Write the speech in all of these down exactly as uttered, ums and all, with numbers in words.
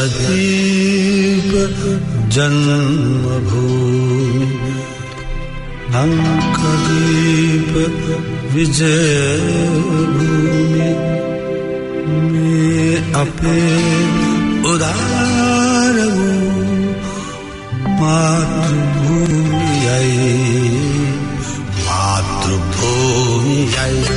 लङ्कदीप जन्मभूमि लङ्कदीप विजयभूमि में अपे उदार मातृभूमि मातृभूमि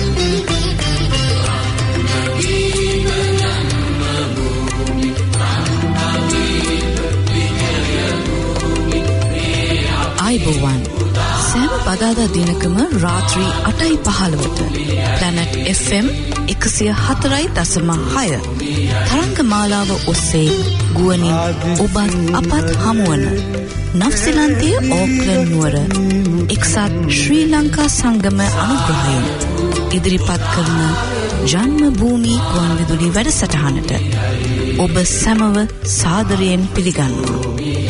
ආයුබෝවන් සෑම බදාදා දිනකම රාත්‍රී අටයි පහළොවට Planet F M එකසිය හතරයි දශම හය තරංග මාලාව ඔස්සේ ගුවනින් ඔබත් අපත් හමුවන නව්සීලන්තයේ ඕක්ලන්ඩ් නුවර එක්සත් ශ්‍රී ලංකා සංගම අනුග්‍රහයෙන් ඉදිරිපත් කරන ජන්ම භූමි ගුවන්විදුලි වැඩසටහනට ඔබ සැමව සාදරයෙන් පිළිගන්නවා.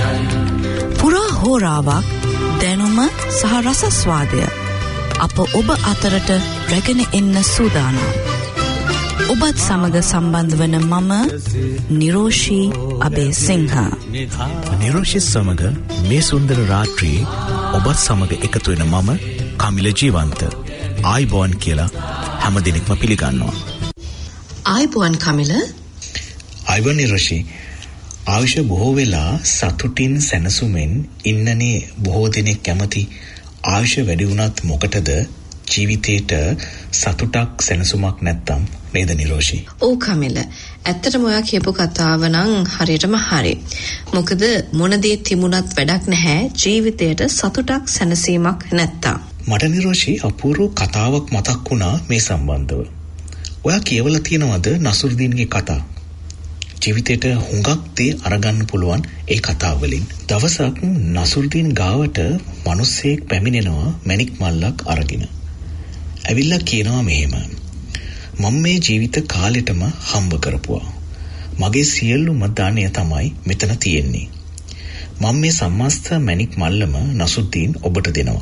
පුරා හෝරාවක් දැනුම සහ රසස්වාදය අප ඔබ අතරට රැගෙන එන්න සූදානම්. ඔබත් සමග සම්බන්ධ වන මම නිරෝෂී අබේසිංහ. නිරෝෂී සමග මේ සුන්දර රාත්‍රියේ ඔබත් සමග එකතු වෙන මම කමිල ජීවන්ත. ආයිබෝන් කියලා හැම දිනෙකම පිළිගන්නවා. ආයිබෝන් කමිල. ආයිබෝන් නිරෝෂී. ආවිෂ බොහෝ වෙලා සතුටින් සැනසුමෙන් ඉන්නනේ බොහෝ දෙනෙක් කැමති. ආවිෂ වැඩි වුණත් මොකටද ජීවිතේට සතුටක් සැනසුමක් නැත්තම් නේද නිරෝෂී? ඔව් කමිල. ඇත්තටම ඔයා කියපු කතාව නම් හරියටම හරි. මොකද මොන දේ තිබුණත් වැඩක් නැහැ ජීවිතේට සතුටක් සැනසීමක් නැත්තම්. මට නිරෝෂී අපූර්ව කතාවක් මතක් වුණා මේ සම්බන්ධව. ඔයා කියවලා තියෙනවද නසුරුදීන්ගේ කතාව? ජීවිතේට හුඟක් දේ අරගන්න පුළුවන් ඒ කතාව වලින්. දවසක් නසුරුදීන් ගාවට මිනිස්සෙක් පැමිණෙනවා මැණික් මල්ලක් අරගෙන. ඇවිල්ලා කියනවා මෙහෙම. මම මේ ජීවිත කාලෙටම හම්බ කරපුවා. මගේ සියලුම ධනය තමයි මෙතන තියෙන්නේ. මම මේ සම්මස්ත මැණික් මල්ලම නසුරුදීන් ඔබට දෙනවා.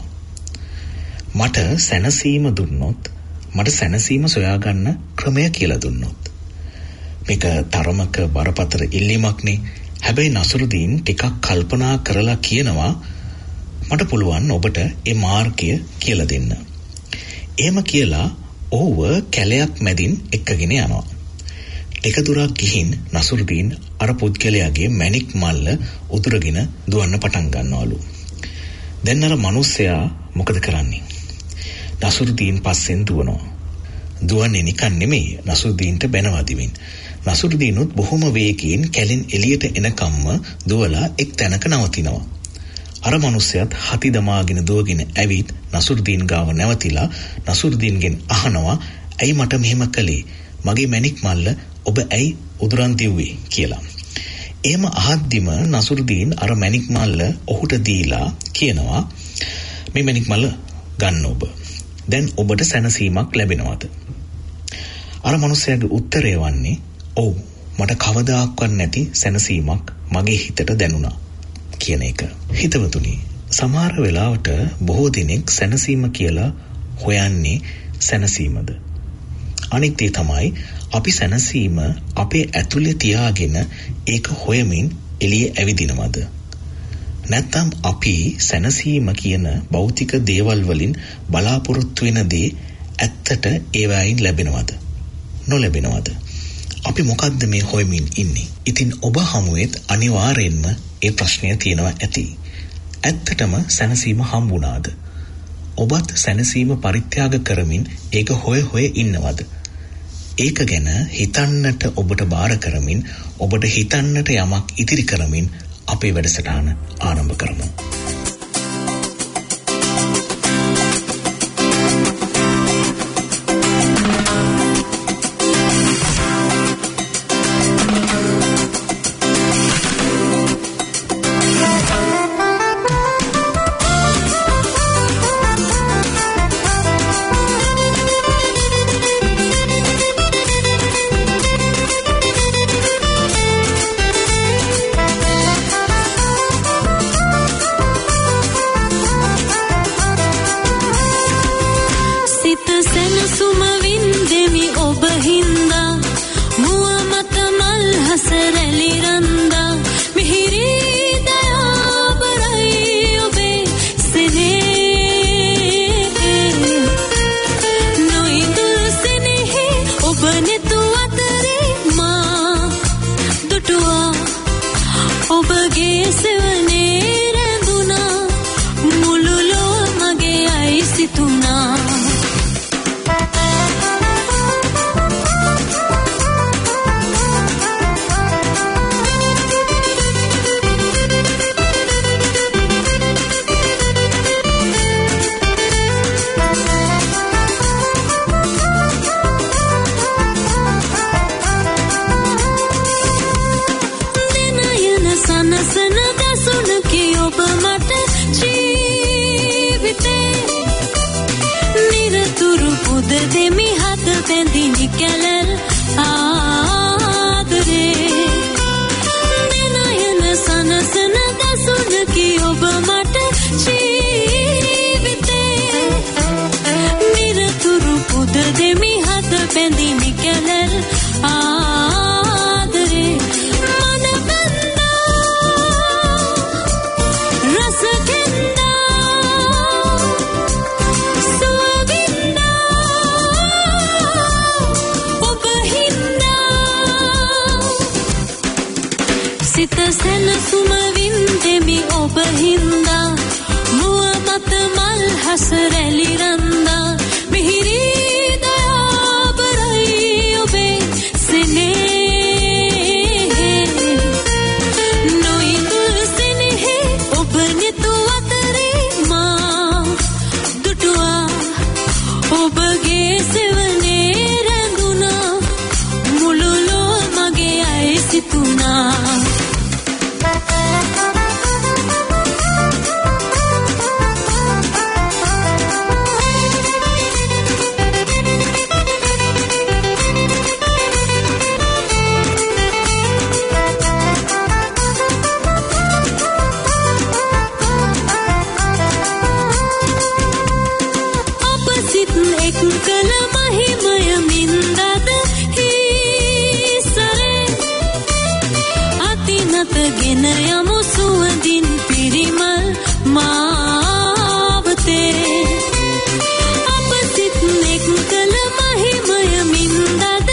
මට සැනසීම දුන්නොත් මට සැනසීම සොයාගන්න ක්‍රමය කියලා දුන්නොත්. මේක තරමක බරපතල ඉල්ලීමක්නේ. හැබැයි නසුරුදීන් ටිකක් කල්පනා කරලා කියනවා මට පුළුවන් ඔබට ඒ මාර්ගය කියලා දෙන්න. එහෙම කියලා ඔහුව කැලයක් මැදින් එක්කගෙන යනවා. ටික දුරක් ගිහින් නසුරුදීන් අර පුද්ගලයාගේ මැණික් මල්ල උදුරගෙන දුවන්න පටන් ගන්නවලු. දැන් අර මිනිස්සයා මොකද කරන්නේ? නසුරුදීන් පස්සෙන් දුවනවා. දුවන්නේ නිකන් නෙමෙයි නසුරුදීන්ට බැනවදිමින්. නසුරුදීනුත් බොහොම වේගයෙන් කැලෙන් එළියට එනකම්ම දුවලා එක් තැනක නවතිනවා. අර මිනිස්සයාත් හති දමාගෙන දුවගෙන ඇවිත් නසුරුදීන් ගාව නැවතිලා නසුරුදීන්ගෙන් අහනවා ඇයි මට මෙහෙම කළේ? මගේ මැණික් මල්ල ඔබ ඇයි උදුරන් දිව්වේ කියලා. එහෙම අහද්දිම නසුරුදීන් අර මැණික් මල්ල ඔහුට දීලා කියනවා මේ මැණික් මල්ල ගන්න ඔබ. දැන් ඔබට සැනසීමක් ලැබෙනවද? අර මිනිස්සයාගේ උත්තරය වන්නේ ඔව් මට කවදාක්වත් නැති සැනසීමක් මගේ හිතට දැනුණා කියන එක. හිතවතුනි, සමහර වෙලාවට බොහෝ දෙනෙක් සැනසීම කියලා හොයන්නේ සැනසීමද? අනිත් දේ තමයි අපි සැනසීම අපේ ඇතුලේ තියාගෙන ඒක හොයමින් එළියේ ඇවිදිනවද? නැත්නම් අපි සැනසීම කියන භෞතික දේවල් වලින් බලාපොරොත්තු වෙන දේ ඇත්තට ඒවයින් ලැබෙනවද? නොලැබෙනවද? අපි මොකද්ද මේ හොයමින් ඉන්නේ? ඉතින් ඔබ හමුවෙත් අනිවාර්යෙන්ම ඒ ප්‍රශ්නය තියෙනවා ඇති. ඇත්තටම සැනසීම හම්බුණාද? ඔබත් සැනසීම පරිත්‍යාග කරමින් ඒක හොය හොය ඉන්නවද? ඒක ගැන හිතන්නට ඔබට බාර කරමින් ඔබට හිතන්නට යමක් ඉතිරි කරමින් අපේ වැඩසටහන ආරම්භ කරමු. සෙවනේ රැඳුනා මුළු ලොව මගේ අයිසිතුනා දෙමි හත බැඳිනි කැලල් ආදරේ නයන සනසන දසුන කී ඔබ මට ජීවිතේ නිරතුරු පුද දෙමි හත බැඳිනි කැලල් ආදරේ මන බඳා රස සිත සැනසුම වින්දෙමි ඔබ හින්දා මුව මත මල් හස රැලි රන්දා මිහිරි දයාබරයි ඔබේ සෙනෙහේ නොයිඳුල් සෙනෙහේ ඔබ නෙතු අතරේ මා දුටුවා ඔබගේ සෙවනේ රැඳුනා මුළු ලොව මගේ අයිසිතුනා ගෙන යමු සුවඳින් පිරිමල් මාවතේ අප සිත් එක් කළ මහිමය මින්දද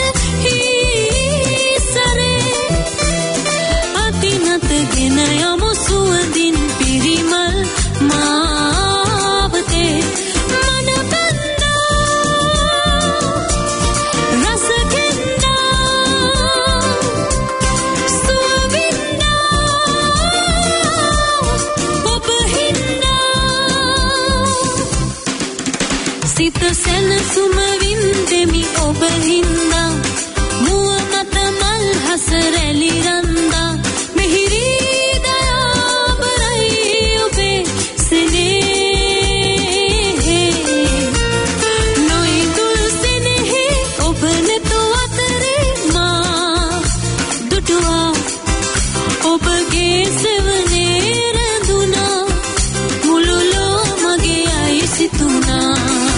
හිසරේ අතිනත ගෙන යමු සුවඳින් පිරිමල් මාවතේ මන බඳා රස සිත සැනසුම වින්දෙමි ඔබ හින්දා මුව මත මල් හස රැලි රන්දා මිහිරි දයාබරයි ඔබේ සෙනෙහේ නොයිඳුල් සෙනෙහේ ඔබ නෙතු අතරේ මා දුටුවා ඔබගේ සෙවනේ රැඳුනා මුළු ලොව මගේ අයිසිතුනා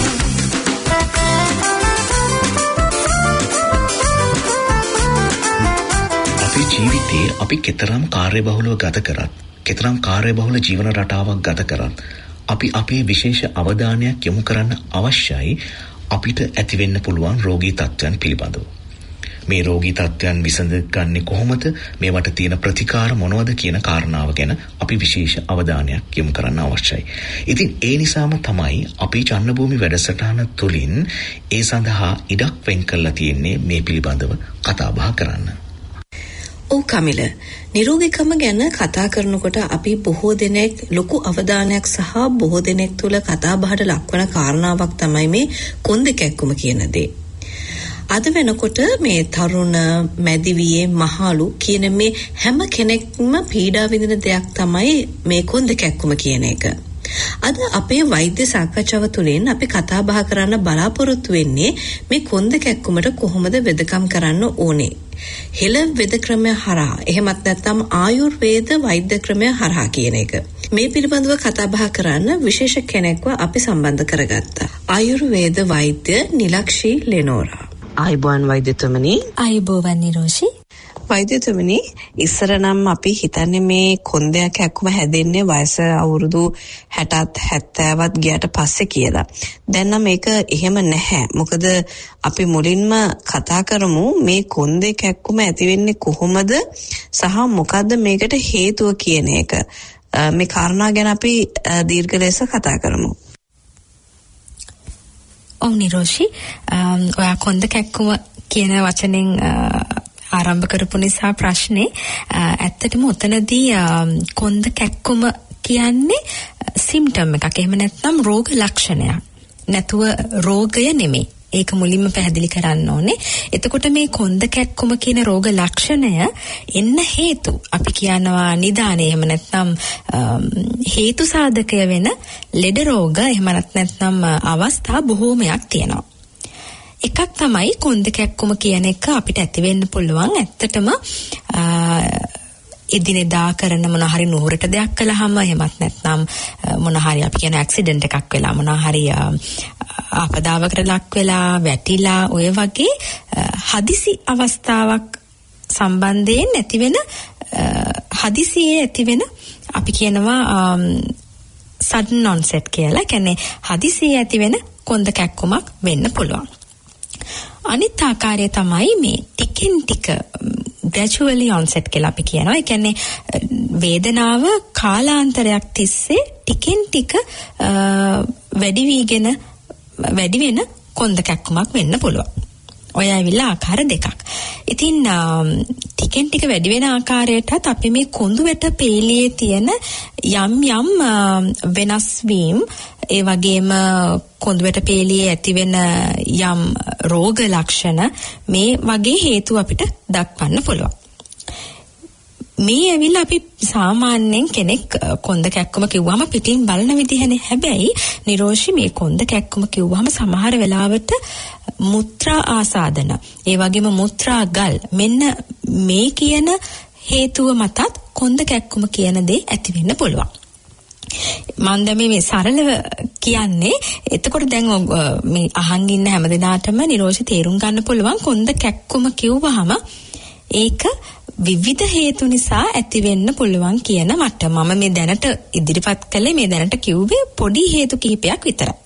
ජීවිතයේ අපි කෙතරම් කාර්යබහුලව ගත කරත් කෙතරම් කාර්යබහුල ජීවන රටාවක් ගත කරත් අපි අපේ විශේෂ අවධානයක් යොමු කරන්න අවශ්‍යයි අපිට ඇති වෙන්න පුළුවන් රෝගී තත්ත්වයන් පිළිබඳව. මේ රෝගී තත්ත්වයන් විසඳගන්නේ කොහොමද? මේවට තියෙන ප්‍රතිකාර මොනවද කියන කාරණාව ගැන අපි විශේෂ අවධානයක් යොමු කරන්න අවශ්‍යයි. ඉතින් ඒ නිසාම තමයි අපි චන්නභූමි වැඩසටහන තුළින් ඒ සඳහා ඉඩක් වෙන් කරලා තියෙන්නේ මේ පිළිබඳව කතා බහ කරන්න. ඔව් කමිල, නිරෝගීකම ගැන කතා කරනකොට අපි බොහෝ දෙනෙක් ලොකු අවධානයක් සහ බොහෝ දෙනෙක් තුළ කතා බහට ලක්වන කාරණාවක් තමයි මේ කොන්ද කැක්කුම කියන දේ. අද වෙනකොට මේ තරුණ මැදිවියේ මහලු කියන මේ හැම කෙනෙක්ම පීඩා විඳින දෙයක් තමයි මේ කොන්ද කැක්කුම කියන එක. අද අපේ වෛද්‍ය සාකච්ඡාව තුළින් අපි කතා බහ කරන්න බලාපොරොත්තු වෙන්නේ මේ කොන්ද කැක්කුමට කොහොමද වෙදකම් කරන්න ඕනේ. හෙළ වෙද ක්‍රමය හරහා එහෙමත් නැත්නම් ආයුර්වේද වෛද්‍ය ක්‍රමය හරහා කියන එක. මේ පිළිබඳව කතා බහ කරන්න විශේෂ කෙනෙක්ව අපි සම්බන්ධ කරගත්තා. ආයුර්වේද වෛද්‍ය නිලක්ෂී ලෙනෝරා. ආයුබෝවන් වෛද්‍යතුමනි. ආයුබෝවන් නිරෝෂි. වෛද්‍යතුමනි ඉස්සර නම් අපි හිතන්නේ මේ කොන්දයක් හැක්කුම හැදෙන්නේ වයස අවුරුදු හැටත් හැත්තෑවත් ගියට පස්සේ කියලා. දැන් නම් මේක එහෙම නැහැ. මොකද අපි මුලින්ම කතා කරමු මේ කොන්දේ කැක්කුම ඇති වෙන්නේ කොහොමද සහ මොකද්ද මේකට හේතුව කියන එක. මේ කාරණා ගැන අපි දීර්ඝ ලෙස කතා කරමු. ඔව් නිරෝෂි ඔයා කොන්ද කැක්කුම කියන වචනෙන් ආරම්භ කරපු නිසා ප්‍රශ්නේ ඇත්තටම උතනදී කොන්ද කැක්කුම කියන්නේ සිම්ප්ටම් එකක්. එහෙම නැත්නම් රෝග ලක්ෂණයක්. නැතුව රෝගය නෙමෙයි. ඒක මුලින්ම පැහැදිලි කරන්න ඕනේ. එතකොට මේ කොන්ද කැක්කුම කියන රෝග ලක්ෂණය එන්න හේතු අපි කියනවා නිදානේ එහෙම නැත්නම් හේතු සාධකය වෙන ලෙඩ රෝග එහෙම නැත්නම් අවස්ථා බොහෝමයක් තියෙනවා. එකක් තමයි කොන්ද කැක්කුම කියන එක අපිට ඇති වෙන්න පුළුවන් ඇත්තටම එදිනෙදා කරන මොන හරි නුහුරට දෙයක් කළාම එහෙමත් නැත්නම් මොන හරි අපි කියන ඇක්සිඩන්ට් එකක් වෙලා මොන හරි ආපදාවකට ලක් වෙලා වැටිලා ඔය වගේ හදිසි අවස්ථාවක් සම්බන්ධයෙන් ඇති වෙන හදිසියේ ඇති වෙන අපි කියනවා sudden onset කියලා. කියන්නේ හදිසියේ ඇති වෙන කොන්ද කැක්කුමක් වෙන්න පුළුවන්. අනිත් ආකාරය තමයි මේ ටිකෙන් ටික gradually onset කියලා අපි කියනවා. ඒ කියන්නේ වේදනාව කාලාන්තරයක් තිස්සේ ටිකෙන් ටික වැඩි වීගෙන වැඩි වෙන කොන්ද කැක්කුමක් වෙන්න පුළුවන්. ඔය ඇවිල්ලා ආකාර දෙකක්. ඉතින් ටිකෙන් ටික වැඩි වෙන ආකාරයටත් අපි මේ කොඳු වැට පේලියේ තියෙන යම් යම් වෙනස් වීම ඒ වගේම කොඳු වැට පේලියේ ඇති වෙන යම් රෝග ලක්ෂණ මේ වගේ හේතු අපිට දක්වන්න පුළුවන්. මේ ඇවිල්ලා අපි සාමාන්‍යයෙන් කෙනෙක් කොන්ද කැක්කුම කිව්වම පිටින් බලන විදිහනේ. හැබැයි නිරෝෂි මේ කොන්ද කැක්කුම කිව්වම සමහර වෙලාවට මුත්‍රා ආසාදන ඒ වගේම මුත්‍රා ගල් මෙන්න මේ කියන හේතුව මතත් කොන්ද කැක්කුම කියන දේ ඇති වෙන්න පුළුවන්. මම දැන් මේ සරලව කියන්නේ එතකොට දැන් මේ අහන් ඉන්න හැමදෙනාටම නිරෝෂි තේරුම් ගන්න පුළුවන් කොන්ද කැක්කුම කිව්වහම ඒක විවිධ හේතු නිසා ඇති වෙන්න පුළුවන් කියන මට මම මේ දැනට ඉදිරිපත් කළේ මේ දැනට කිව්වේ පොඩි හේතු කිහිපයක් විතරයි.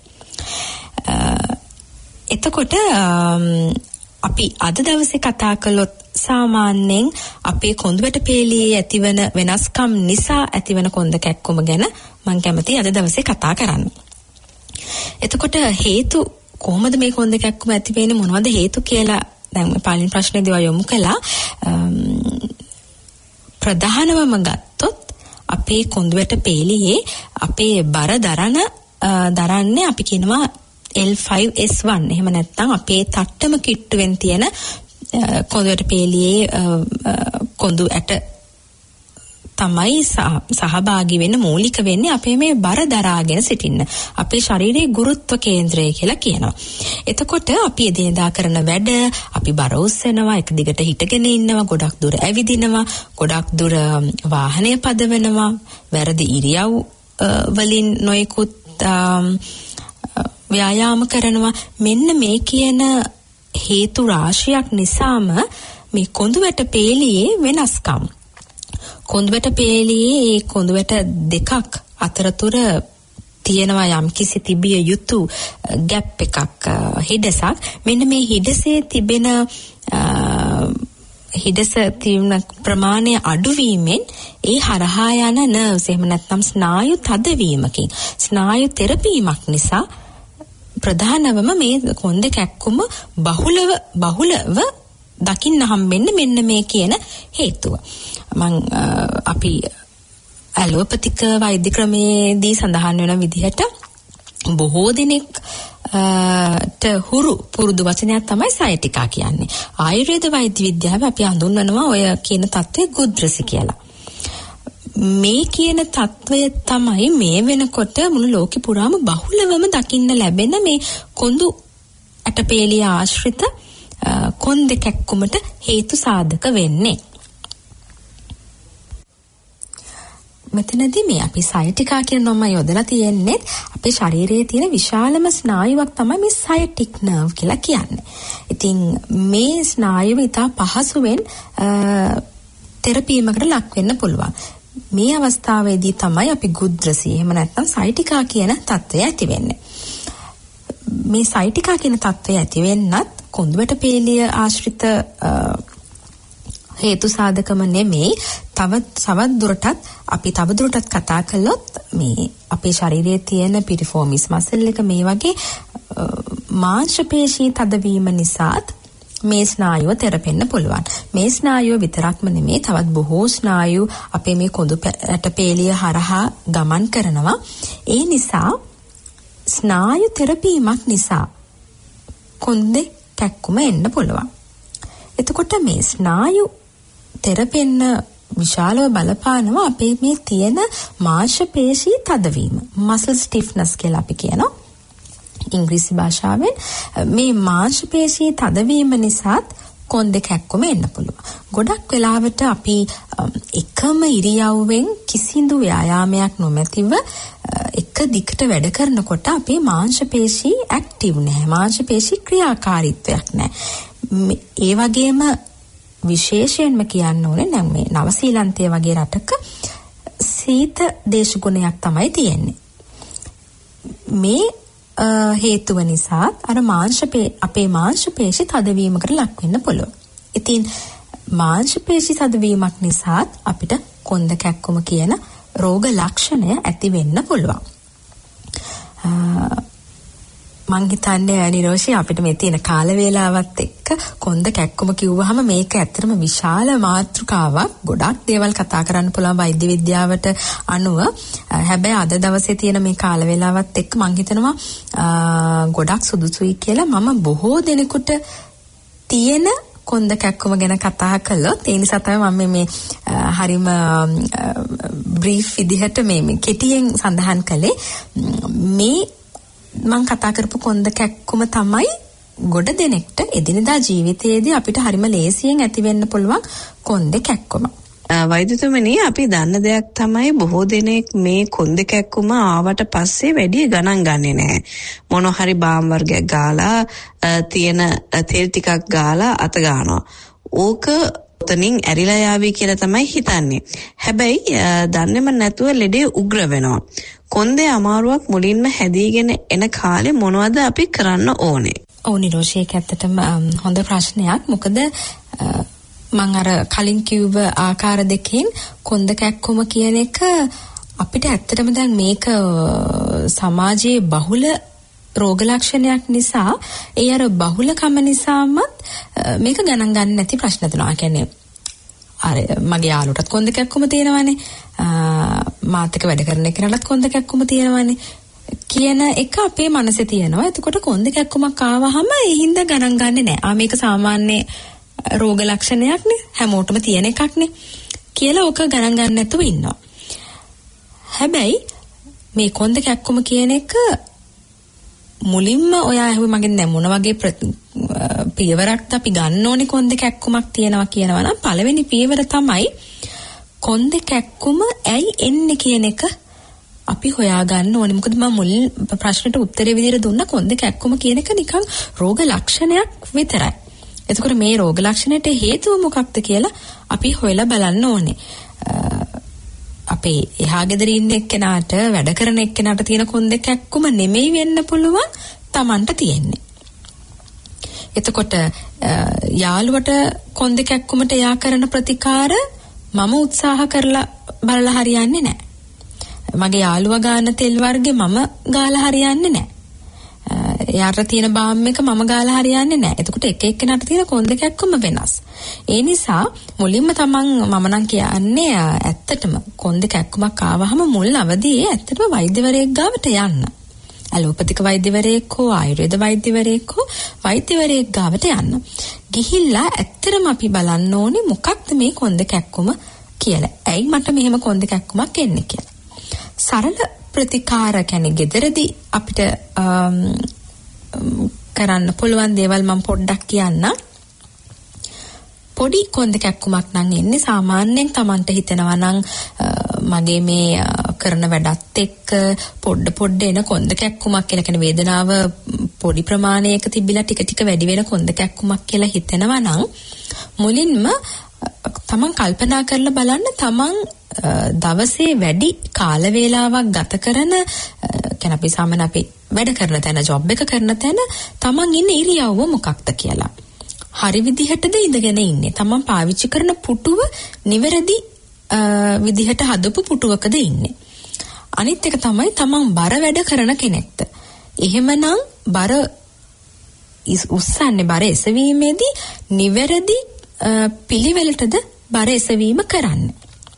එතකොට අපි අද දවසේ කතා කළොත් සාමාන්‍යයෙන් අපේ කොඳු වැට පේලියේ ඇතිවන වෙනස්කම් නිසා ඇතිවන කොන්ද කැක්කුම ගැන මම කැමතියි අද දවසේ කතා කරන්න. එතකොට හේතු කොහොමද මේ කොන්ද කැක්කුම ඇති වෙන්නේ මොනවද හේතු කියලා දැන් පාලින් ප්‍රශ්නේදී ඔය යොමු කළා. ප්‍රධානවම ගත්තොත් අපේ කොඳු වැට පේලියේ අපේ බර දරන දරන්නේ අපි කියනවා L five S one එහෙම නැත්නම් අපේ තට්ටම කිට්ටුවෙන් තියෙන කොඳු වැට පේලියේ කොඳු ඇට තමයි සහභාගී වෙන්න මූලික වෙන්නේ අපේ මේ බර දරාගෙන සිටින්න අපේ ශරීරයේ ගුරුත්ව කේන්ද්‍රය කියලා කියනවා. එතකොට අපි එදිනෙදා කරන වැඩ අපි බර උස්සනවා එක දිගට හිටගෙන ඉන්නවා ගොඩක් දුර ඇවිදිනවා ගොඩක් දුර වාහනය පදවනවා වැරදි ඉරියව් වලින් නොයෙකුත් ව්‍යායාම කරනවා මෙන්න මේ කියන හේතු රාශියක් නිසාම මේ කොඳු වැට පේලියේ වෙනස්කම් කොඳු වැට පේලියේ ඒ කොඳු වැට දෙකක් අතරතුර තියෙනවා යම් කිසි තිබිය යුතු ગેප් එකක් හිඩසක් මෙන්න මේ හිඩසේ තිබෙන හිඩස තියෙන ප්‍රමාණය අඩුවීමෙන් ඒ හරහා යන නර්ව්ස් එහෙම නැත්නම් ස්නායු තදවීමකින් ස්නායු තෙරපීමක් නිසා ප්‍රධානවම මේ කොන්ද කැක්කුම බහුලව බහුලව දකින්න හම්බෙන්නේ මෙන්න මේ කියන හේතුව. මම අපි ඇලෝපතික වෛද්‍ය ක්‍රමයේදී සඳහන් වෙන විදිහට බොහෝ දිනෙක ට හුරු පුරුදු වචනයක් තමයි සයටිකා කියන්නේ. ආයුර්වේද වෛද්‍ය විද්‍යාවේ අපි හඳුන්වනවා ඔය කියන தત્ත්වය ගුද්‍රසි කියලා. මේ කියන தত্ত্বය තමයි මේ වෙනකොට මුළු ලෝකෙ පුරාම බහුලවම දකින්න ලැබෙන මේ කොඳු ඇටපේලිය ආශ්‍රිත කොන්ද කැක්කුමට හේතු සාධක වෙන්නේ. මෙතනදී මේ අපි සයිටිකා කියන නම යොදලා තියෙන්නේ අපේ ශරීරයේ තියෙන විශාලම ස්නායුවක් තමයි මේ සයිටික් නර්ව් කියලා කියන්නේ. ඉතින් මේ ස්නායුව ඉතා පහසුවෙන් තෙරපීමකට ලක් වෙන්න පුළුවන්. මේ අවස්ථාවේදී තමයි අපි ගුද්‍රසී එහෙම නැත්නම් සයිටිකා කියන තත්ත්වය ඇති වෙන්නේ. මේ සයිටිකා කියන තත්ත්වය ඇති වෙන්නත් කොඳුවට පේලිය ආශ්‍රිත හේතු සාධකම නෙමෙයි. තව තවත් දුරටත් අපි තව දුරටත් කතා කළොත් මේ අපේ ශරීරයේ තියෙන පිරිෆෝමිස් මසල් එක මේ වගේ මාංශ පේශී තදවීම නිසාත් මේ ස්නායුව තෙරපෙන්න පුළුවන්. මේ ස්නායුව විතරක්ම නෙමෙයි තවත් බොහෝ ස්නායු අපේ මේ කොඳුට පේලිය හරහා ගමන් කරනවා. ඒ නිසා ස්නායු තෙරපීමක් නිසා කොන්දේ කැක්කුම එන්න පුළුවන්. එතකොට මේ ස්නායු තෙරපෙන්න විශාලව බලපානවා අපේ මේ තියෙන මාංශ පේශී තදවීම. muscle stiffness කියලා අපි කියනවා ඉංග්‍රීසි භාෂාවෙන්. මේ මාංශ පේශී තදවීම නිසාත් කොන්දේ කැක්කුම එන්න පුළුවන්. ගොඩක් වෙලාවට අපි එකම ඉරියව්වෙන් කිසිදු ව්‍යායාමයක් නොමැතිව එක දිගට වැඩ කරනකොට අපේ මාංශ පේශී ඇක්ටිව් නැහැ. මාංශ පේශී ක්‍රියාකාරීත්වයක් නැහැ. ඒ වගේම විශේෂයෙන්ම කියන්න ඕනේ නම් මේ නවසීලන්තයේ වගේ රටක සීත දේශගුණයක් තමයි තියෙන්නේ. මේ හේතුව නිසා අර මාංශ අපේ මාංශ පේශි තදවීමකට ලක් වෙන්න පුළුවන්. ඉතින් මාංශ පේශි තදවීමක් නිසා අපිට කොන්ද කැක්කුම කියන රෝග ලක්ෂණය ඇති වෙන්න පුළුවන්. මං හිතන්නේ නිරෝෂි අපිට මේ තියෙන කාල වේලාවත් එක්ක කොන්ද කැක්කුම කිව්වහම මේක ඇත්තටම විශාල මාතෘකාවක්. ගොඩක් දේවල් කතා කරන්න පුළුවන් වෛද්‍ය විද්‍යාවට අනුව. හැබැයි අද දවසේ තියෙන මේ කාල වේලාවත් එක්ක මං හිතනවා ගොඩක් සුදුසුයි කියලා. මම බොහෝ දෙනෙකුට තියෙන කොන්ද කැක්කුම ගැන කතා කළොත් ඒ නිසා තමයි මම මේ හරිම බ්‍රීෆ් විදිහට මේ කෙටියෙන් සඳහන් කළේ. මේ මම කතා කරපු කොන්ද කැක්කුම තමයි ගොඩ දෙනෙක්ට එදිනදා ජීවිතයේදී අපිට හරිම ලේසියෙන් ඇති වෙන්න පුළුවන් කොන්ද කැක්කුම. වෛද්‍යතුමනි අපි දන්න දෙයක් තමයි බොහෝ දෙනෙක් මේ කොන්ද කැක්කුම ආවට පස්සේ වැඩි ගණන් ගන්නේ නැහැ. මොන හරි බාම් වර්ගයක් ගාලා තියෙන තෙල් ටිකක් ගාලා අත ගන්නවා. ඕක උතනින් ඇරිලා යාවි කියලා තමයි හිතන්නේ. හැබැයි දන්නේම නැතුව ලෙඩේ උග්‍ර වෙනවා. කොන්දේ අමාරුවක් මුලින්ම හැදීගෙන එන කාලේ මොනවද අපි කරන්න ඕනේ? ඔව් නිරෝෂේක ඇත්තටම හොඳ ප්‍රශ්නයක්. මොකද මම අර කලින් කිව්ව ආකාර දෙකෙන් කොන්ද කැක්කුම කියන එක අපිට ඇත්තටම දැන් මේක සමාජයේ බහුල රෝග ලක්ෂණයක් නිසා ඒ අර බහුලකම නිසාමත් මේක ගණන් ගන්න නැති ප්‍රශ්න තියෙනවා. කියන්නේ අර මගේ යාළුවටත් කොන්ද කැක්කුම තියෙනවානේ, මාත් එක්ක වැඩ කරන කෙනාටත් කොන්ද කැක්කුම තියෙනවානේ කියන එක අපේ මනසේ තියෙනවා. එතකොට කොන්ද කැක්කුමක් ආවහම ඒ හින්දා ගණන් ගන්නෙ නෑ. ආ මේක සාමාන්‍ය රෝග ලක්ෂණයක් නේ, හැමෝටම තියෙන එකක් නේ කියලා ඕක ගණන් ගන්න නැතුව ඉන්නවා. හැබැයි මේ කොන්ද කැක්කුම කියන එක මුලින්ම ඔයා ඇහුවේ මගෙන් දැන් මොන වගේ පියවරක්ද අපි ගන්න ඕනේ කොන්ද කැක්කුමක් තියෙනවා කියනවා නම් පළවෙනි පියවර තමයි කොන්ද කැක්කුම ඇයි එන්නේ කියන එක අපි හොයාගන්න ඕනේ. මොකද මම මුල් ප්‍රශ්නෙට උත්තරේ විදිහට දුන්න කොන්ද කැක්කුම කියන එක නිකන් රෝග ලක්ෂණයක් විතරයි. එතකොට මේ රෝග ලක්ෂණයට හේතුව මොකක්ද කියලා අපි හොයලා බලන්න ඕනේ. අපේ එහා ගෙදර ඉන්න එක්කෙනාට වැඩ කරන එක්කෙනාට තියෙන කොන්ද කැක්කුම නෙමෙයි වෙන්න පුළුවන් Tamanට තියෙන්නේ. එතකොට යාළුවට කොන්ද කැක්කුමට යා කරන ප්‍රතිකාර මම උත්සාහ කරලා බලලා හරියන්නේ නැහැ. මගේ යාළුවා ගන්න තෙල් වර්ගේ මම ගාලා හරියන්නේ නැහැ. එයාට තියෙන බාම් එක මම ගාලා හරියන්නේ නැහැ. එතකොට එක එක්කෙනාට තියෙන කොන්ද කැක්කුම වෙනස්. ඒ නිසා මුලින්ම තමන් මම නම් කියන්නේ ඇත්තටම කොන්ද කැක්කුමක් ආවහම මුල් අවදියේ ඇත්තටම වෛද්‍යවරයෙක් ගාවට යන්න. ඇලෝපතික වෛද්‍යවරයෙක් හෝ ආයුර්වේද වෛද්‍යවරයෙක් හෝ වෛද්‍යවරයෙක් ගාවට යන්න. ගිහිල්ලා ඇත්තටම අපි බලන්න ඕනේ මොකක්ද මේ කොන්ද කැක්කුම කියලා. ඇයි මට මෙහෙම කොන්ද කැක්කුමක් එන්නේ කියලා. සරල ප්‍රතිකාර කියන්නේ ගෙදරදී අපිට කරන්න පුළුවන් දේවල් මම පොඩ්ඩක් කියන්නම්. පොඩි කොන්ද කැක්කුමක් නම් එන්නේ සාමාන්‍යයෙන් Tamanට හිතෙනවා නම් මගේ මේ කරන වැඩත් එක්ක පොඩ පොඩ එන කොන්ද කැක්කුමක් කියලා කියන වේදනාව පොඩි ප්‍රමාණයක තිබිලා ටික ටික වැඩි වෙන කොන්ද කැක්කුමක් කියලා හිතෙනවා නම් මුලින්ම තමන් කල්පනා කරලා බලන්න තමන් දවසේ වැඩි කාල වේලාවක් ගත කරන කියන අපි සාමාන්‍ය අපි වැඩ කරන තැන ජොබ් එක කරන තැන තමන් ඉන්න ඉරියව්ව මොකක්ද කියලා. හරි විදිහටද ඉඳගෙන ඉන්නේ. තමන් පාවිච්චි කරන පුටුව නිවැරදි විදිහට හදපු පුටුවකද ඉන්නේ. අනිත් එක තමයි තමන් බර වැඩ කරන කෙනෙක්ද. එහෙමනම් බර උස්සන්නේ බර එසවීමේදී නිවැරදි පිළිවෙලටද බර එසවීම කරන්නේ.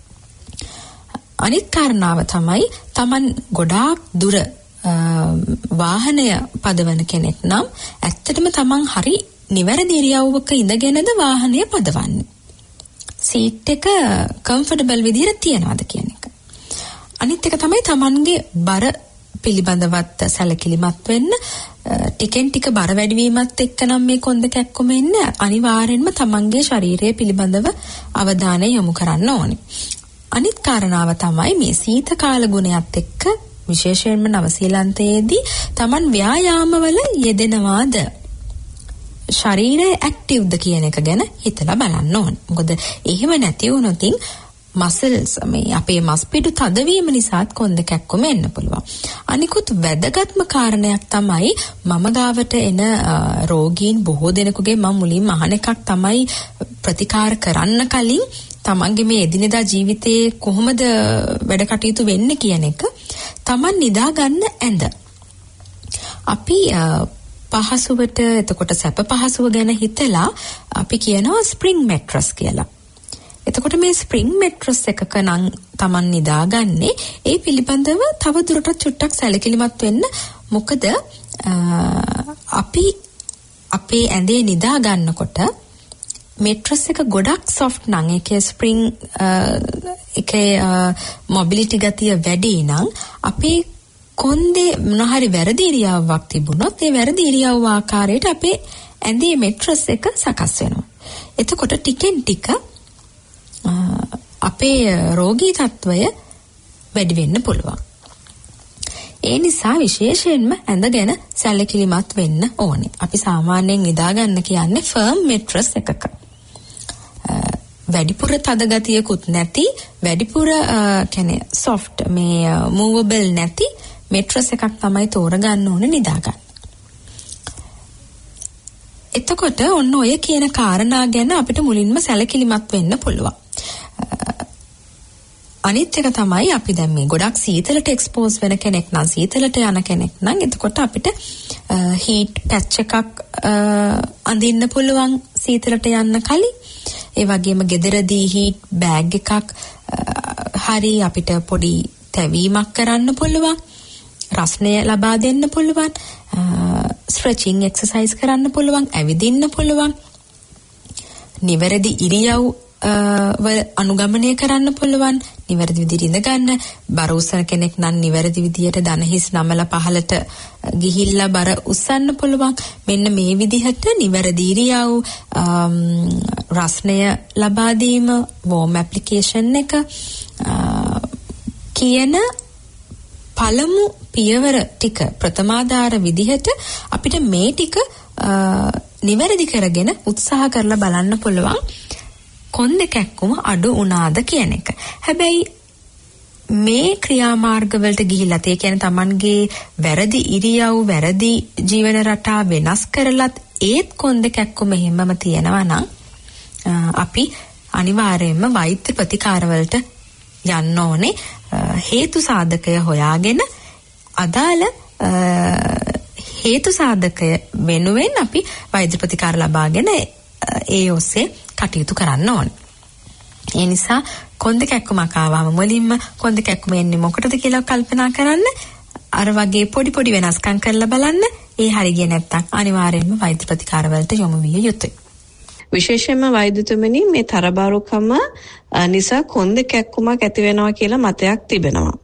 අනිත් කාරණාව තමයි තමන් ගොඩාක් දුර වාහනය පදවන කෙනෙක් නම් ඇත්තටම තමන් හරි නිවැරදි ඉරියව්වක ඉඳගෙනද වාහනය පදවන්නේ. සීට් එක කම්ෆර්ටබල් විදිහට තියනවාද කියන එක. අනිත් එක තමයි තමන්ගේ බර පිළිබඳවත් සැලකිලිමත් වෙන්න. ටිකෙන් ටික බර වැඩිවීමත් එක්ක නම් මේ කොන්ද කැක්කුම එන්නේ අනිවාර්යෙන්ම තමන්ගේ ශරීරය පිළිබඳව අවධානය යොමු කරන්න ඕනේ. අනිත් කාරණාව තමයි මේ සීත කාල ගුණයත් එක්ක විශේෂයෙන්ම නවසීලන්තයේදී තමන් ව්‍යායාමවල යෙදෙනවාද? ශරීරය ඇක්ටිව්ද කියන එක ගැන හිතලා බලන්න ඕන. මොකද එහෙම නැති වුණොත් මසල්ස් මේ අපේ මස් පිඩු තදවීම නිසාත් කොන්ද කැක්කුම එන්න පුළුවන්. අනිකුත් වැදගත්ම කාරණයක් තමයි මම ගාවට එන රෝගීන් බොහෝ දෙනෙකුගේ මම මුලින්ම අහන එකක් තමයි ප්‍රතිකාර කරන්න කලින් තමන්ගේ මේ එදිනෙදා ජීවිතේ කොහොමද වැඩ කටයුතු වෙන්නේ කියන එක තමන් නිදා ගන්න ඇඳ. අපි පහසුවට එතකොට සැප පහසුව ගැන හිතලා අපි කියනවා ස්ප්‍රින්ග් මැට්‍රස් කියලා. එතකොට මේ ස්ප්‍රින්ග් මැට්‍රස් එකක නම් තමන් නිදාගන්නේ ඒ පිළිබඳව තව දුරටත් චුට්ටක් සැලකිලිමත් වෙන්න. මොකද අපි අපේ ඇඳේ නිදා ගන්නකොට මැට්‍රස් එක ගොඩක් සොෆ්ට් නම් ඒකේ ස්ප්‍රින්ග් එකේ මොබිලිටි ගතිය වැඩි නම් අපේ කොන්දේ මොනහරි වැරදි ඉරියව්වක් තිබුණොත් ඒ වැරදි ඉරියව්ව ආකාරයට අපේ ඇඳේ මැට්‍රස් එක සකස් වෙනවා. එතකොට ටිකෙන් ටික අපේ රෝගී තත්වය වැඩි වෙන්න පුළුවන්. ඒ නිසා විශේෂයෙන්ම ඇඳ ගැන සැලකිලිමත් වෙන්න ඕනේ. අපි සාමාන්‍යයෙන් නිදා ගන්න කියන්නේ ෆර්ම් මැට්‍රස් එකක. වැඩිපුර තද ගතියකුත් නැති වැඩිපුර කියන්නේ සොෆ්ට් මේ මූවබල් නැති මැට්‍රස් එකක් තමයි තෝරගන්න ඕනේ නිදා ගන්න. එතකොට ඔන්න ඔය කියන කාරණා ගැන අපිට මුලින්ම සැලකිලිමත් වෙන්න පුළුවන්. අනිත් එක තමයි අපි දැන් මේ ගොඩක් සීතලට එක්ස්පෝස් වෙන කෙනෙක් නම් සීතලට යන කෙනෙක් නම් එතකොට අපිට හීට් පැච් එකක් අඳින්න පුළුවන් සීතලට යන්න කලින්. ඒ වගේම ගෙදරදී හීට් බෑග් එකක් හරි අපිට පොඩි තැවීමක් කරන්න පුළුවන්. රස්නය ලබා දෙන්න පුළුවන්. ස්ට්‍රෙචින් එක්සර්සයිස් කරන්න පුළුවන්. ඇවිදින්න පුළුවන්. නිවැරදි ඉරියව් වල අනුගමනය කරන්න පුළුවන්. නිවැරදි විදිහට ඉඳ ගන්න. බර උස්සන කෙනෙක් නම් නිවැරදි විදිහට දන හිස් නමලා පහලට ගිහිල්ලා බර උස්සන්න පුළුවන්. මෙන්න මේ විදිහට නිවැරදි ඉරියව් රස්නය ලබා දීම වෝම් ඇප්ලිකේෂන් එක කියන පළමු පියවර ටික ප්‍රථමාධාර විදිහට අපිට මේ ටික නිවැරදි කරගෙන උත්සාහ කරලා බලන්න පුළුවන් කොන්ද කැක්කුම අඩු වුණාද කියන එක. හැබැයි මේ ක්‍රියාමාර්ගවලට ගිහිල්ලා ඒ කියන්නේ Tamanගේ වැරදි ඉරියව් වැරදි ජීවන රටා වෙනස් කරලත් ඒත් කොන්ද කැක්කුම හැමම තියෙනවා නම් අපි අනිවාර්යයෙන්ම වෛද්‍ය ප්‍රතිකාරවලට යන්න ඕනේ. හේතු සාධකය හොයාගෙන අදාළ හේතු සාධකය වෙනුවෙන් අපි වෛද්‍ය ප්‍රතිකාර ලබාගෙන ඒ ඔස්සේ කටයුතු කරන්න ඕනේ. ඒ නිසා කොන්ද කැක්කුමක් ආවම මුලින්ම කොන්ද කැක්කුම එන්නේ මොකටද කියලා කල්පනා කරන්න. අර වගේ පොඩි පොඩි වෙනස්කම් කරලා බලන්න. ඒ හරිය නැත්තම් අනිවාර්යයෙන්ම වෛද්‍ය ප්‍රතිකාර වලට යොමු විය යුතුයි. විශේෂයෙන්ම වෛද්‍යතුමනි මේ තරබාරුකම නිසා කොන්ද කැක්කුමක් ඇති වෙනවා කියලා මතයක් තිබෙනවා.